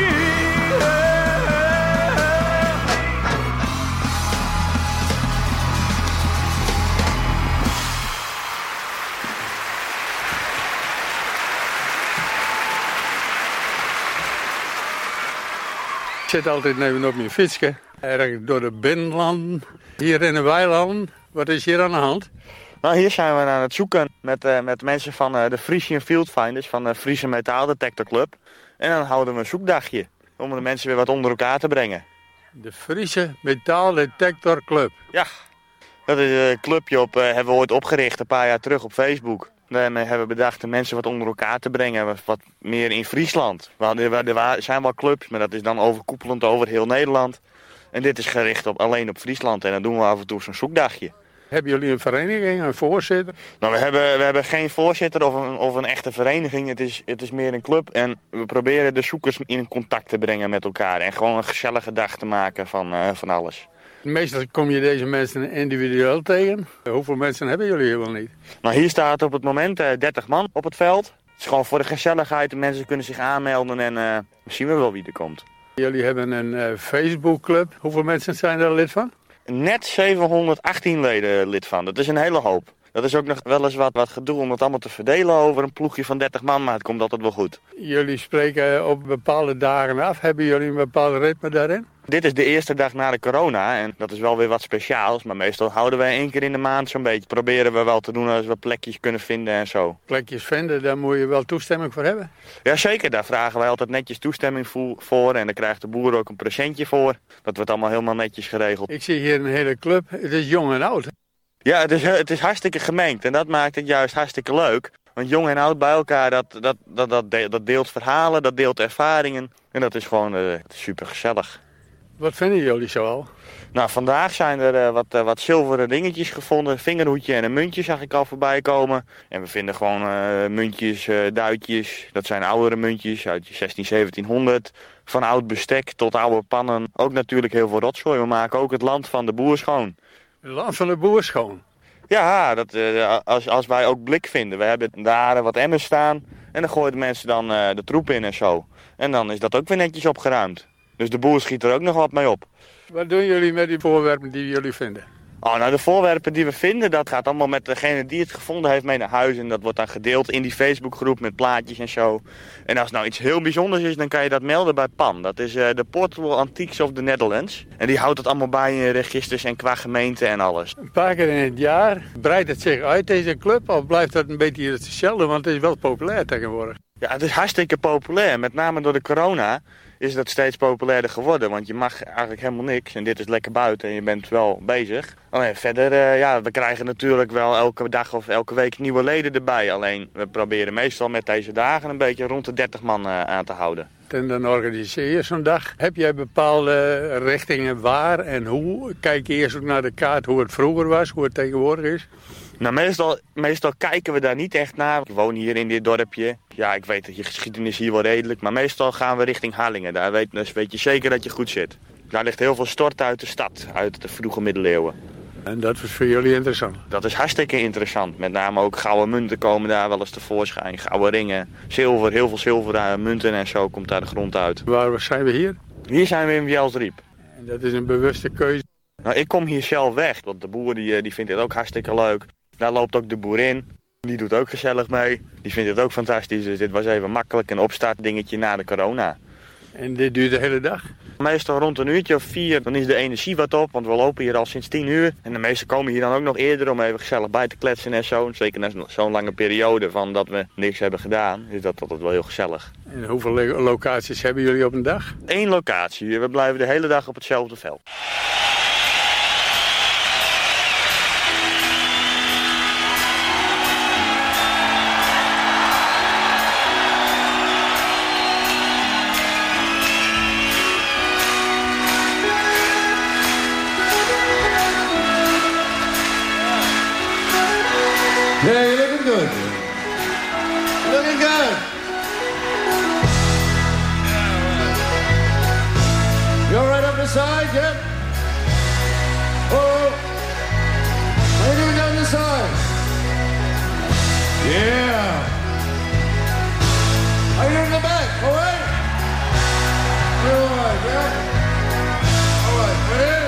Ik zit altijd even op mijn fietsje. Erg door de binnenlanden. Hier in de weilanden. Wat is hier aan de hand? Nou, hier zijn we aan het zoeken met mensen van de Frisian Field Finders van de Friese Metaaldetectorclub. En dan houden we een zoekdagje om de mensen weer wat onder elkaar te brengen. De Friese Metaaldetectorclub. Ja, Dat is een clubje hebben we ooit opgericht een paar jaar terug op Facebook. Daarmee hebben we bedacht de mensen wat onder elkaar te brengen, wat meer in Friesland. Er zijn wel clubs, maar dat is dan overkoepelend over heel Nederland. En dit is gericht alleen op Friesland en dan doen we af en toe zo'n zoekdagje. Hebben jullie een vereniging, een voorzitter? Nou, we hebben geen voorzitter of een echte vereniging. Het is meer een club en we proberen de zoekers in contact te brengen met elkaar. En gewoon een gezellige dag te maken van alles. Meestal kom je deze mensen individueel tegen. Hoeveel mensen hebben jullie helemaal niet? Nou, hier staat op het moment 30 man op het veld. Het is gewoon voor de gezelligheid. De mensen kunnen zich aanmelden en dan zien we wel wie er komt. Jullie hebben een Facebookclub. Hoeveel mensen zijn daar lid van? Net 718 leden lid van. Dat is een hele hoop. Dat is ook nog wel eens wat gedoe om het allemaal te verdelen over een ploegje van 30 man, maar het komt altijd wel goed. Jullie spreken op bepaalde dagen af. Hebben jullie een bepaald ritme daarin? Dit is de eerste dag na de corona en dat is wel weer wat speciaals. Maar meestal houden wij 1 keer in de maand zo'n beetje. Proberen we wel te doen als we plekjes kunnen vinden en zo. Plekjes vinden, daar moet je wel toestemming voor hebben? Jazeker, daar vragen wij altijd netjes toestemming voor. En dan krijgt de boer ook een presentje voor. Dat wordt allemaal helemaal netjes geregeld. Ik zie hier een hele club. Het is jong en oud. Ja, het is hartstikke gemengd en dat maakt het juist hartstikke leuk. Want jong en oud bij elkaar, dat deelt verhalen, dat deelt ervaringen. En dat is gewoon super gezellig. Wat vinden jullie zo al? Nou, vandaag zijn er wat zilveren dingetjes gevonden. Een vingerhoedje en een muntje zag ik al voorbij komen. En we vinden gewoon muntjes, duitjes. Dat zijn oudere muntjes uit 1600, 1700. Van oud bestek tot oude pannen. Ook natuurlijk heel veel rotzooi. We maken ook het land van de boer schoon. Het land van de boer schoon? Ja, als wij ook blik vinden. We hebben daar wat emmers staan. En dan gooien de mensen dan de troep in en zo. En dan is dat ook weer netjes opgeruimd. Dus de boer schiet er ook nog wat mee op. Wat doen jullie met die voorwerpen die jullie vinden? Oh, nou, de voorwerpen die we vinden, dat gaat allemaal met degene die het gevonden heeft mee naar huis. En dat wordt dan gedeeld in die Facebookgroep met plaatjes en zo. En als het nou iets heel bijzonders is, dan kan je dat melden bij PAN. Dat is de Portable Antiques of the Netherlands. En die houdt het allemaal bij in registers en qua gemeente en alles. Een paar keer in het jaar, breidt het zich uit deze club? Of blijft dat een beetje hetzelfde, want het is wel populair tegenwoordig? Ja, het is hartstikke populair. Met name door de corona is dat steeds populairder geworden. Want je mag eigenlijk helemaal niks. En dit is lekker buiten en je bent wel bezig. Alleen verder, we krijgen natuurlijk wel elke dag of elke week nieuwe leden erbij. Alleen we proberen meestal met deze dagen een beetje rond de 30 man aan te houden. En dan organiseer je zo'n dag. Heb jij bepaalde richtingen waar en hoe? Kijk je eerst ook naar de kaart hoe het vroeger was, hoe het tegenwoordig is? Nou, meestal kijken we daar niet echt naar. Ik woon hier in dit dorpje. Ja, ik weet dat je geschiedenis hier wel redelijk. Maar meestal gaan we richting Harlingen. Daar weet je zeker dat je goed zit. Daar ligt heel veel stort uit de stad, uit de vroege middeleeuwen. En dat was voor jullie interessant? Dat is hartstikke interessant. Met name ook gouden munten komen daar wel eens tevoorschijn. Gouden ringen, zilver, heel veel zilveren munten en zo komt daar de grond uit. Waar zijn we hier? Hier zijn we in Bjelsriep. En dat is een bewuste keuze? Nou, ik kom hier zelf weg, want de boer die vindt het ook hartstikke leuk. Daar loopt ook de boerin. Die doet ook gezellig mee. Die vindt het ook fantastisch. Dus dit was even makkelijk een opstartdingetje na de corona. En dit duurt de hele dag? Meestal rond een uurtje of 4. Dan is de energie wat op. Want we lopen hier al sinds 10 uur. En de meesten komen hier dan ook nog eerder om even gezellig bij te kletsen en zo. Zeker na zo'n lange periode van dat we niks hebben gedaan. Is dat altijd wel heel gezellig. En hoeveel locaties hebben jullie op een dag? 1 locatie. We blijven de hele dag op hetzelfde veld. Yeah, you're looking good. Looking good. You're right up the side, yeah? Oh, how you doing down the side? Yeah. How you doing in the back? All right? All right, yeah? All right, ready?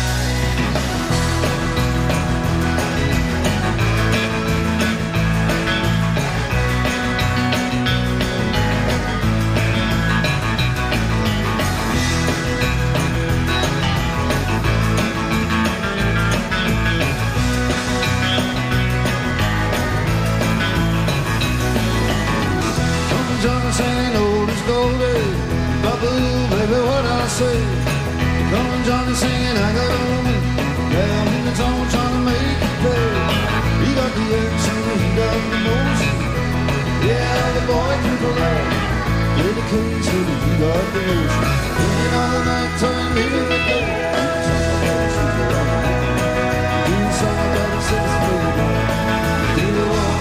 Johnny singing old as goldie, Babu, baby, what I say. Come on, Johnny singing, I got on me. Yeah, I'm in the zone trying to make got the action, he got the motion. Yeah, the boy can play. Dedication, he got the motion. Living all the night time, living the day. Doing something about the sex baby. Do the walk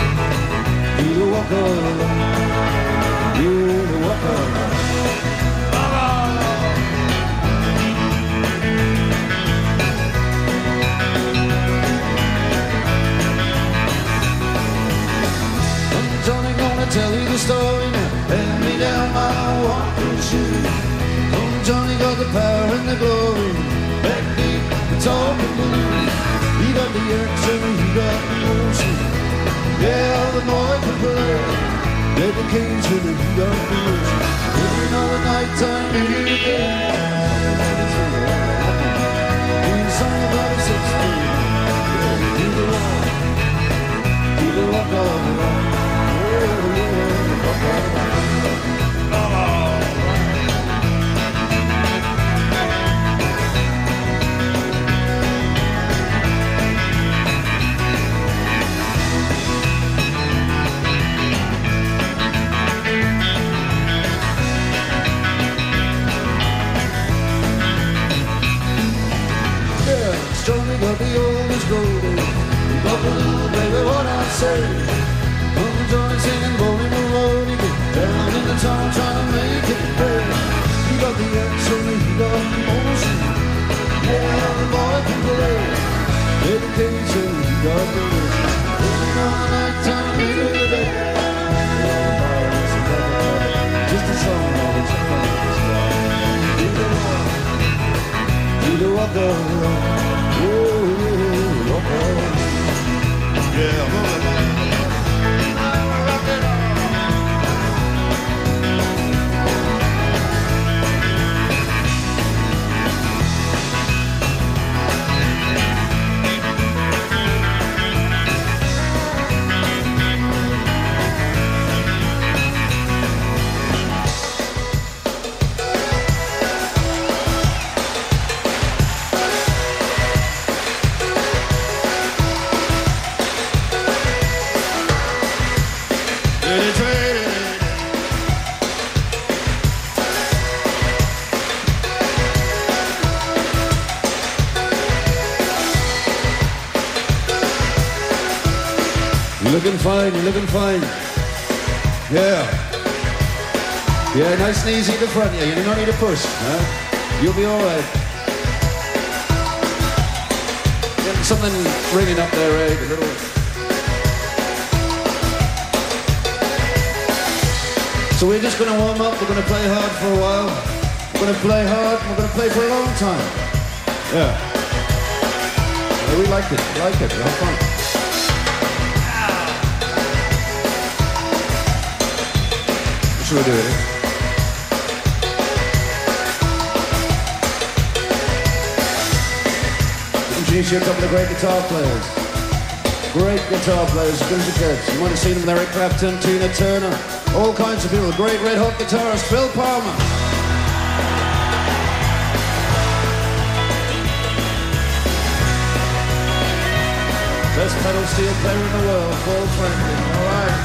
alone. Do the walk alone. Johnny gonna tell you the story now. Hand me down my walking shoe. Oh, Johnny got the power and the glory. Back deep, the talking blue. He got the action, he got the motion. Yeah, the boy can play. Dedication, he got the motion. Every night and night time, every day. Doing something about a 16. Do the walk all around. Johnny got the oldest golden. Buffalo, baby, what I say. Oh, Johnny singing, bowling alone, down in the town trying to make it pay. He got the action, he got the motion. Yeah, the boy can play. Dedication, he got the motion. Living on the night time, every day. Just a song, always a fun. Do the walk alone. You're looking fine. Yeah. Yeah, nice and easy at the front. Yeah, you don't need to push. Huh? You'll be all right. Getting something ringing up there, right? A little. So we're just going to warm up. We're going to play hard for a while. We're going to play hard. We're going to play for a long time. Yeah. We like it. We like it. We have fun. We'll do it. Introduce you a couple of great guitar players. Great guitar players, as good as it gets. You might have seen them with Eric Clapton, Tina Turner, all kinds of people. Great red hot guitarist, Phil Palmer. Best pedal steel player in the world, Paul Franklin. All right.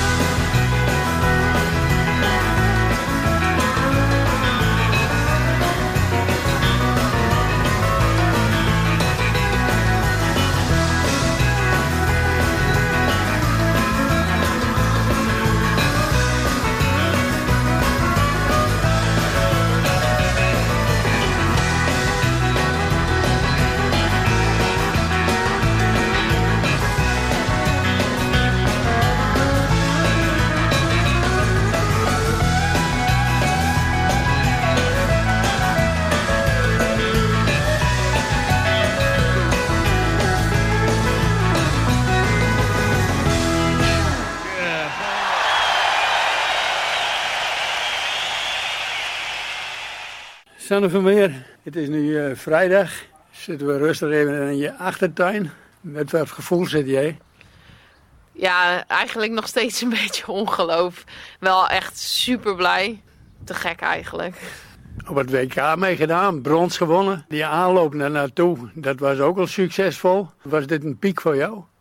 Sanne Vermeer, het is nu vrijdag. Zitten we rustig even in je achtertuin. Met wat gevoel zit jij? Ja, eigenlijk nog steeds een beetje ongeloof. Wel echt super blij. Te gek eigenlijk. Op het WK meegedaan, brons gewonnen. Die aanloop naar naartoe, dat was ook al succesvol. Was dit een piek voor jou?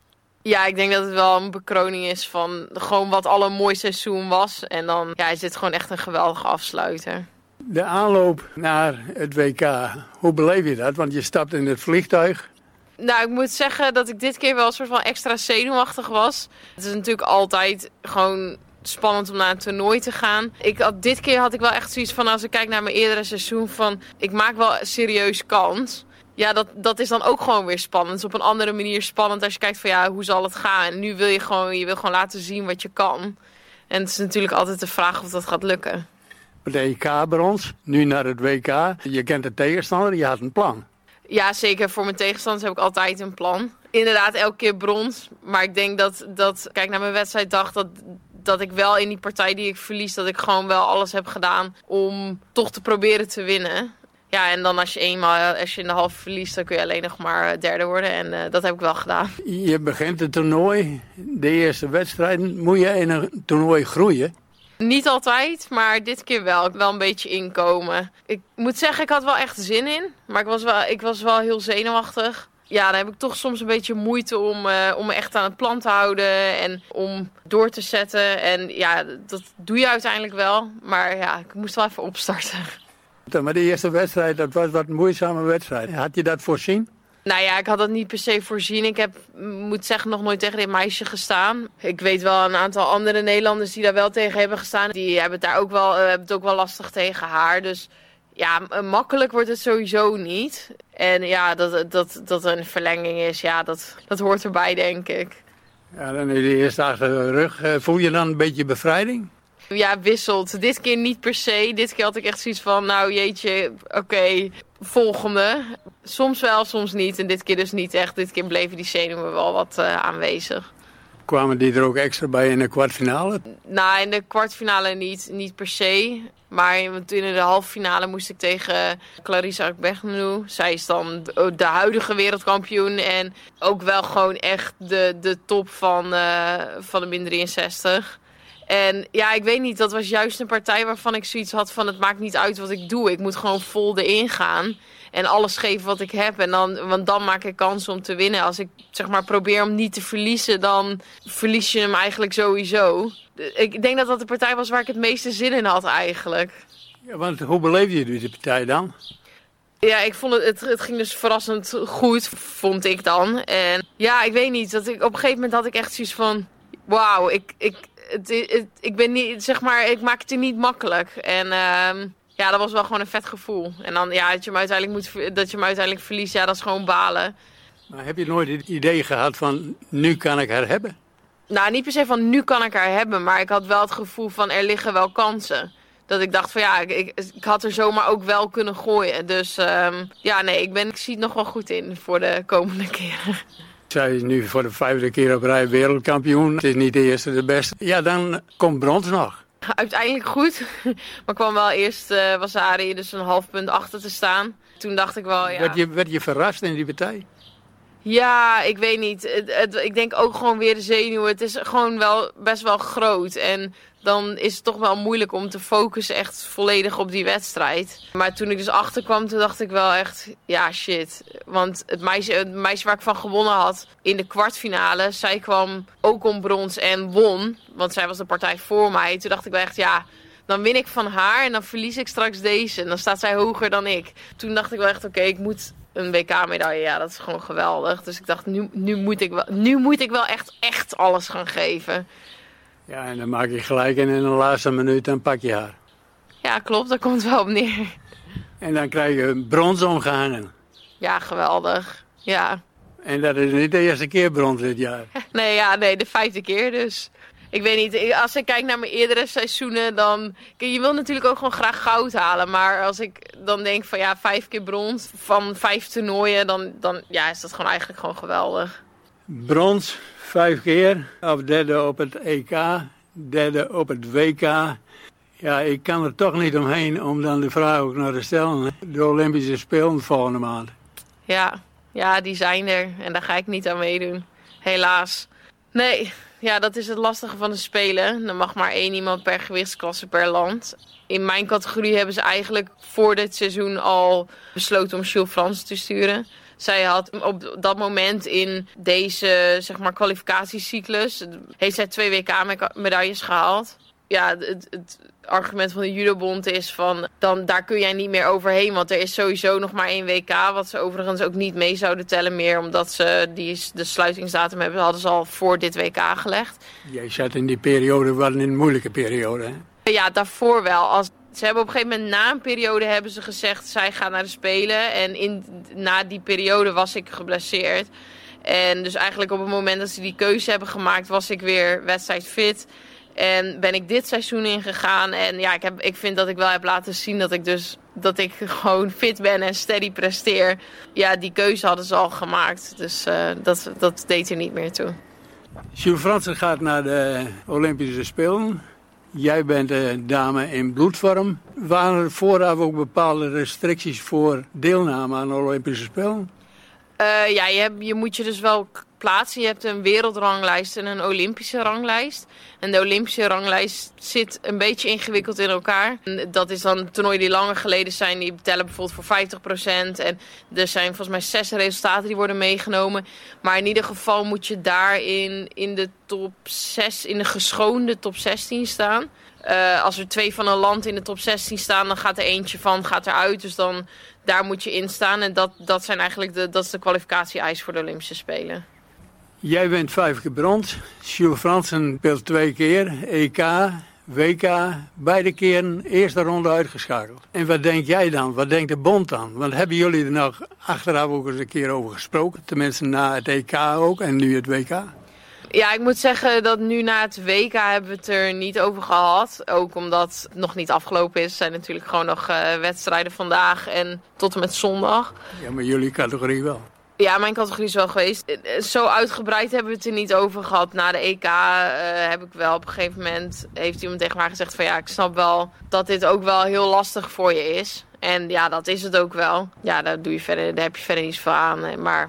Ja, ik denk dat het wel een bekroning is van gewoon wat al een mooi seizoen was. En dan is dit gewoon echt een geweldige afsluiter. De aanloop naar het WK, hoe beleef je dat? Want je stapt in het vliegtuig. Nou, ik moet zeggen dat ik dit keer wel een soort van extra zenuwachtig was. Het is natuurlijk altijd gewoon spannend om naar een toernooi te gaan. Dit keer had ik wel echt zoiets van, als ik kijk naar mijn eerdere seizoen, van ik maak wel serieus kans. Ja, dat is dan ook gewoon weer spannend. Het is op een andere manier spannend als je kijkt van hoe zal het gaan. En nu wil je gewoon laten zien wat je kan. En het is natuurlijk altijd de vraag of dat gaat lukken. De EK-brons, nu naar het WK. Je kent de tegenstander, je had een plan. Ja, zeker. Voor mijn tegenstanders heb ik altijd een plan. Inderdaad, elke keer brons. Maar ik denk dat kijk naar mijn wedstrijddag, dat ik wel in die partij die ik verlies, dat ik gewoon wel alles heb gedaan om toch te proberen te winnen. Ja, en dan als je in de halve verliest, dan kun je alleen nog maar derde worden. En dat heb ik wel gedaan. Je begint het toernooi, de eerste wedstrijd. Moet je in een toernooi groeien? Niet altijd, maar dit keer wel. Wel een beetje inkomen. Ik moet zeggen, ik had wel echt zin in. Maar ik was wel heel zenuwachtig. Ja, dan heb ik toch soms een beetje moeite om me echt aan het plan te houden. En om door te zetten. En ja, dat doe je uiteindelijk wel. Maar ja, ik moest wel even opstarten. Maar de eerste wedstrijd, dat was wat een moeizame wedstrijd. Had je dat voorzien? Nou ja, ik had dat niet per se voorzien. Ik heb, moet zeggen, nog nooit tegen dit meisje gestaan. Ik weet wel een aantal andere Nederlanders die daar wel tegen hebben gestaan. Die hebben het ook wel lastig tegen haar. Dus ja, makkelijk wordt het sowieso niet. En ja, dat er een verlenging is, ja, dat hoort erbij, denk ik. Ja, dan is de eerste achter de rug. Voel je dan een beetje bevrijding? Ja, wisselt. Dit keer niet per se. Dit keer had ik echt zoiets van, nou jeetje, oké, volgende. Soms wel, soms niet. En dit keer dus niet echt. Dit keer bleven die zenuwen wel wat aanwezig. Kwamen die er ook extra bij in de kwartfinale? Nou, in de kwartfinale niet per se. Maar in de halve finale moest ik tegen Clarissa Agbenou. Zij is dan de huidige wereldkampioen. En ook wel gewoon echt de top van de min 63. En ja, ik weet niet, dat was juist een partij waarvan ik zoiets had van, het maakt niet uit wat ik doe. Ik moet gewoon vol erin gaan en alles geven wat ik heb. Want dan maak ik kans om te winnen. Als ik zeg maar probeer om niet te verliezen, dan verlies je hem eigenlijk sowieso. Ik denk dat dat de partij was waar ik het meeste zin in had eigenlijk. Ja, want hoe beleefde je die partij dan? Ja, ik vond het ging dus verrassend goed, vond ik dan. En ja, ik weet niet, op een gegeven moment had ik echt zoiets van, wauw, ik ben niet, zeg maar, ik maak het er niet makkelijk. En ja, dat was wel gewoon een vet gevoel. En dan, ja, dat je hem uiteindelijk verliest, ja, dat is gewoon balen. Maar heb je nooit het idee gehad van, nu kan ik haar hebben? Nou, niet per se van, nu kan ik haar hebben, maar ik had wel het gevoel van, er liggen wel kansen. Dat ik dacht van, ja, ik had er zomaar ook wel kunnen gooien. Dus ja, nee, ik zie het nog wel goed in voor de komende keren. Zij is nu voor de 5e keer op rij wereldkampioen. Het is niet de eerste, de beste. Ja, dan komt brons nog. Uiteindelijk goed. Maar kwam wel eerst Vasari dus een half punt achter te staan. Toen dacht ik wel, ja. Werd je verrast in die partij? Ja, ik weet niet. Ik denk ook gewoon weer de zenuwen. Het is gewoon wel best wel groot. En dan is het toch wel moeilijk om te focussen echt volledig op die wedstrijd. Maar toen ik dus achterkwam, toen dacht ik wel echt, ja shit. Want het meisje waar ik van gewonnen had in de kwartfinale, zij kwam ook om brons en won. Want zij was de partij voor mij. Toen dacht ik wel echt, ja, dan win ik van haar en dan verlies ik straks deze. En dan staat zij hoger dan ik. Toen dacht ik wel echt, oké, ik moet een WK-medaille. Ja, dat is gewoon geweldig. Dus ik dacht, nu moet ik wel echt alles gaan geven. Ja, en dan maak je gelijk en in de laatste minuut dan pak je haar. Ja, klopt. Daar komt het wel op neer. En dan krijg je brons omgehangen. Ja, geweldig. Ja. En dat is niet de eerste keer brons dit jaar. Nee, de 5e keer dus. Ik weet niet, als ik kijk naar mijn eerdere seizoenen, dan... Je wil natuurlijk ook gewoon graag goud halen. Maar als ik dan denk van ja, 5 keer brons van 5 toernooien, dan ja, is dat gewoon eigenlijk gewoon geweldig. Brons 5 keer, of derde op het EK, derde op het WK. Ja, ik kan er toch niet omheen om dan de vraag ook nog te stellen. De Olympische Spelen volgende maand. Ja, die zijn er en daar ga ik niet aan meedoen. Helaas. Nee, ja, dat is het lastige van de Spelen. Er mag maar 1 iemand per gewichtsklasse per land. In mijn categorie hebben ze eigenlijk voor dit seizoen al besloten om Jules Frans te sturen. Zij had op dat moment in deze zeg maar, kwalificatiecyclus... heeft zij 2 WK-medailles gehaald. Ja, het argument van de judobond is van... daar kun jij niet meer overheen. Want er is sowieso nog maar 1 WK. Wat ze overigens ook niet mee zouden tellen meer. Omdat ze de sluitingsdatum hadden ze al voor dit WK gelegd. Jij zat in die periode, wat een moeilijke periode, hè? Ja, daarvoor wel. Ze hebben op een gegeven moment na een periode hebben ze gezegd... zij gaan naar de Spelen. En na die periode was ik geblesseerd. En dus eigenlijk op het moment dat ze die keuze hebben gemaakt... was ik weer wedstrijdfit. En ben ik dit seizoen ingegaan. En ja, ik vind dat ik wel heb laten zien dat ik gewoon fit ben en steady presteer. Ja, die keuze hadden ze al gemaakt. Dus dat deed er niet meer toe. Sjoerd Fransen gaat naar de Olympische Spelen. Jij bent een dame in bloedvorm. Waren er vooraf ook bepaalde restricties voor deelname aan de Olympische Spelen? Ja, je moet je dus wel plaatsen. Je hebt een wereldranglijst en een Olympische ranglijst. En de Olympische ranglijst zit een beetje ingewikkeld in elkaar. Dat is dan toernooien die langer geleden zijn. Die tellen bijvoorbeeld voor 50%. En er zijn volgens mij 6 resultaten die worden meegenomen. Maar in ieder geval moet je daarin in de top 6, in de geschoonde top 16 staan. Als er 2 van een land in de top 16 staan, dan gaat er eentje van eruit. Dus dan daar moet je in staan. En dat zijn eigenlijk dat is de kwalificatie-eis voor de Olympische Spelen. Jij bent 5 keer brons. Sjoerd Fransen speelt 2 keer. EK, WK, beide keren eerste ronde uitgeschakeld. En wat denk jij dan? Wat denkt de bond dan? Want hebben jullie er nog achteraf ook eens een keer over gesproken? Tenminste na het EK ook en nu het WK. Ja, ik moet zeggen dat nu na het WK hebben we het er niet over gehad. Ook omdat het nog niet afgelopen is. Er zijn natuurlijk gewoon nog wedstrijden vandaag en tot en met zondag. Ja, maar jullie categorie wel. Ja, mijn categorie is wel geweest. Zo uitgebreid hebben we het er niet over gehad. Na de EK heb ik wel op een gegeven moment... heeft iemand tegen mij gezegd van ja, ik snap wel dat dit ook wel heel lastig voor je is. En ja, dat is het ook wel. Ja, daar heb je verder niets voor aan. Maar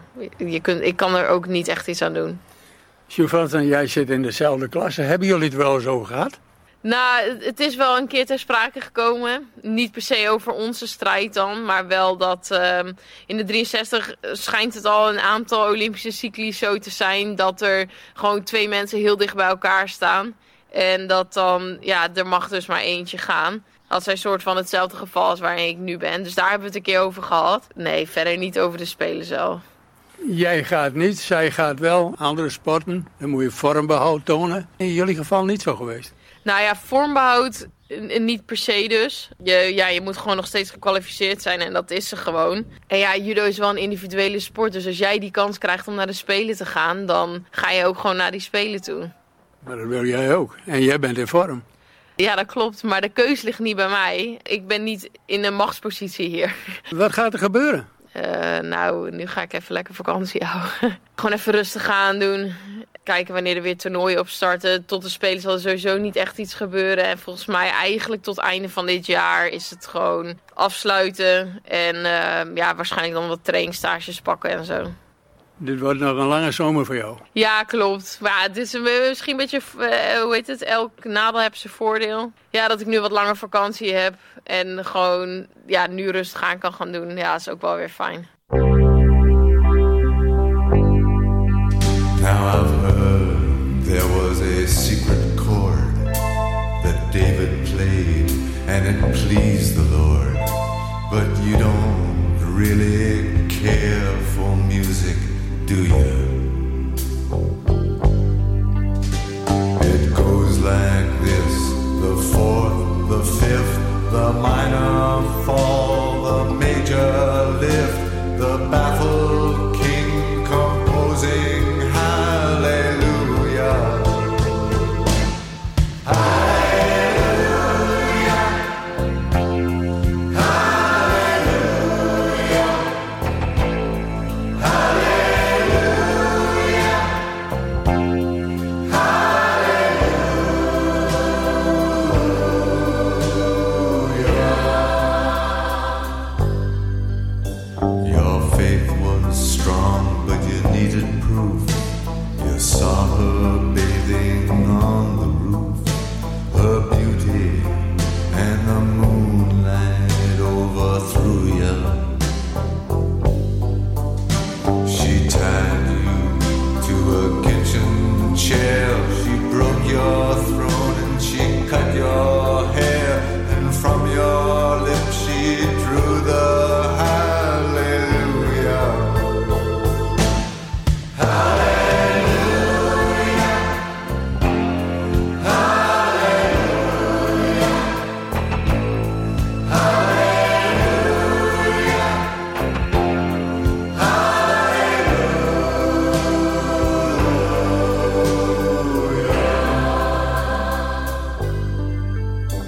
ik kan er ook niet echt iets aan doen. Sjoerd Fransen, jij zit in dezelfde klasse. Hebben jullie het wel eens over gehad? Nou, het is wel een keer ter sprake gekomen. Niet per se over onze strijd dan, maar wel dat in de 63 schijnt het al een aantal Olympische cycli zo te zijn dat er gewoon 2 mensen heel dicht bij elkaar staan. En dat dan, ja, er mag dus maar eentje gaan. Dat is een soort van hetzelfde geval als waarin ik nu ben. Dus daar hebben we het een keer over gehad. Nee, verder niet over de Spelen zelf. Jij gaat niet, zij gaat wel. Andere sporten, dan moet je vormbehoud tonen. In jullie geval niet zo geweest. Nou ja, vormbehoud niet per se dus. Je moet gewoon nog steeds gekwalificeerd zijn en dat is ze gewoon. En ja, judo is wel een individuele sport. Dus als jij die kans krijgt om naar de Spelen te gaan, dan ga je ook gewoon naar die Spelen toe. Maar dat wil jij ook. En jij bent in vorm. Ja, dat klopt. Maar de keus ligt niet bij mij. Ik ben niet in een machtspositie hier. Wat gaat er gebeuren? Nou, nu ga ik even lekker vakantie houden. Gewoon even rustig aan doen. Kijken wanneer er weer toernooien opstarten. Tot de Spelen zal er sowieso niet echt iets gebeuren. En volgens mij eigenlijk tot het einde van dit jaar is het gewoon afsluiten. En waarschijnlijk dan wat trainingstages pakken en zo. Dit wordt nog een lange zomer voor jou. Ja, klopt. Maar het is misschien een beetje, elk nadeel heeft zijn voordeel. Ja, dat ik nu wat langer vakantie heb en gewoon nu rustig aan kan gaan doen. Ja, is ook wel weer fijn. Now I've heard there was a secret chord that David played and it pleased the Lord. But you don't really care for music, do you? It goes like this, the fourth, the fifth, the minor fall, the major lift, the baffled king composing hallelujah.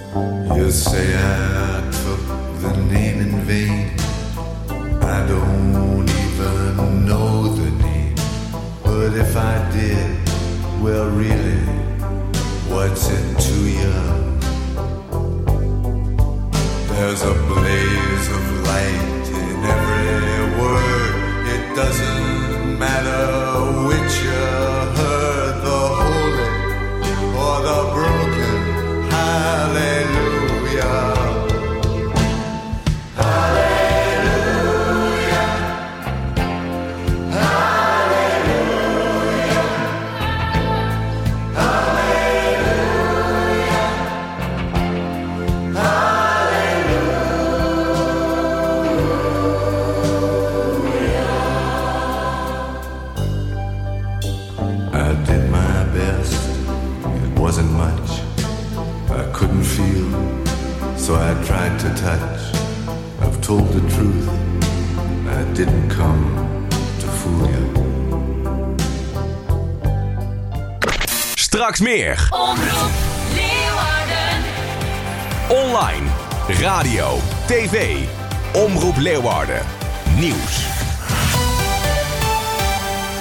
You say I took the name in vain. I don't even know the name. But if I did, well really, what's it to you? There's a blaze of light in every word. It doesn't matter which you heard, the holy or the broken. Hallelujah. Wasn't much I couldn't feel, so I tried to touch. I've told the truth, I didn't come to fool you. Straks meer. Omroep Leeuwarden. Online, radio, tv. Omroep Leeuwarden. Nieuws.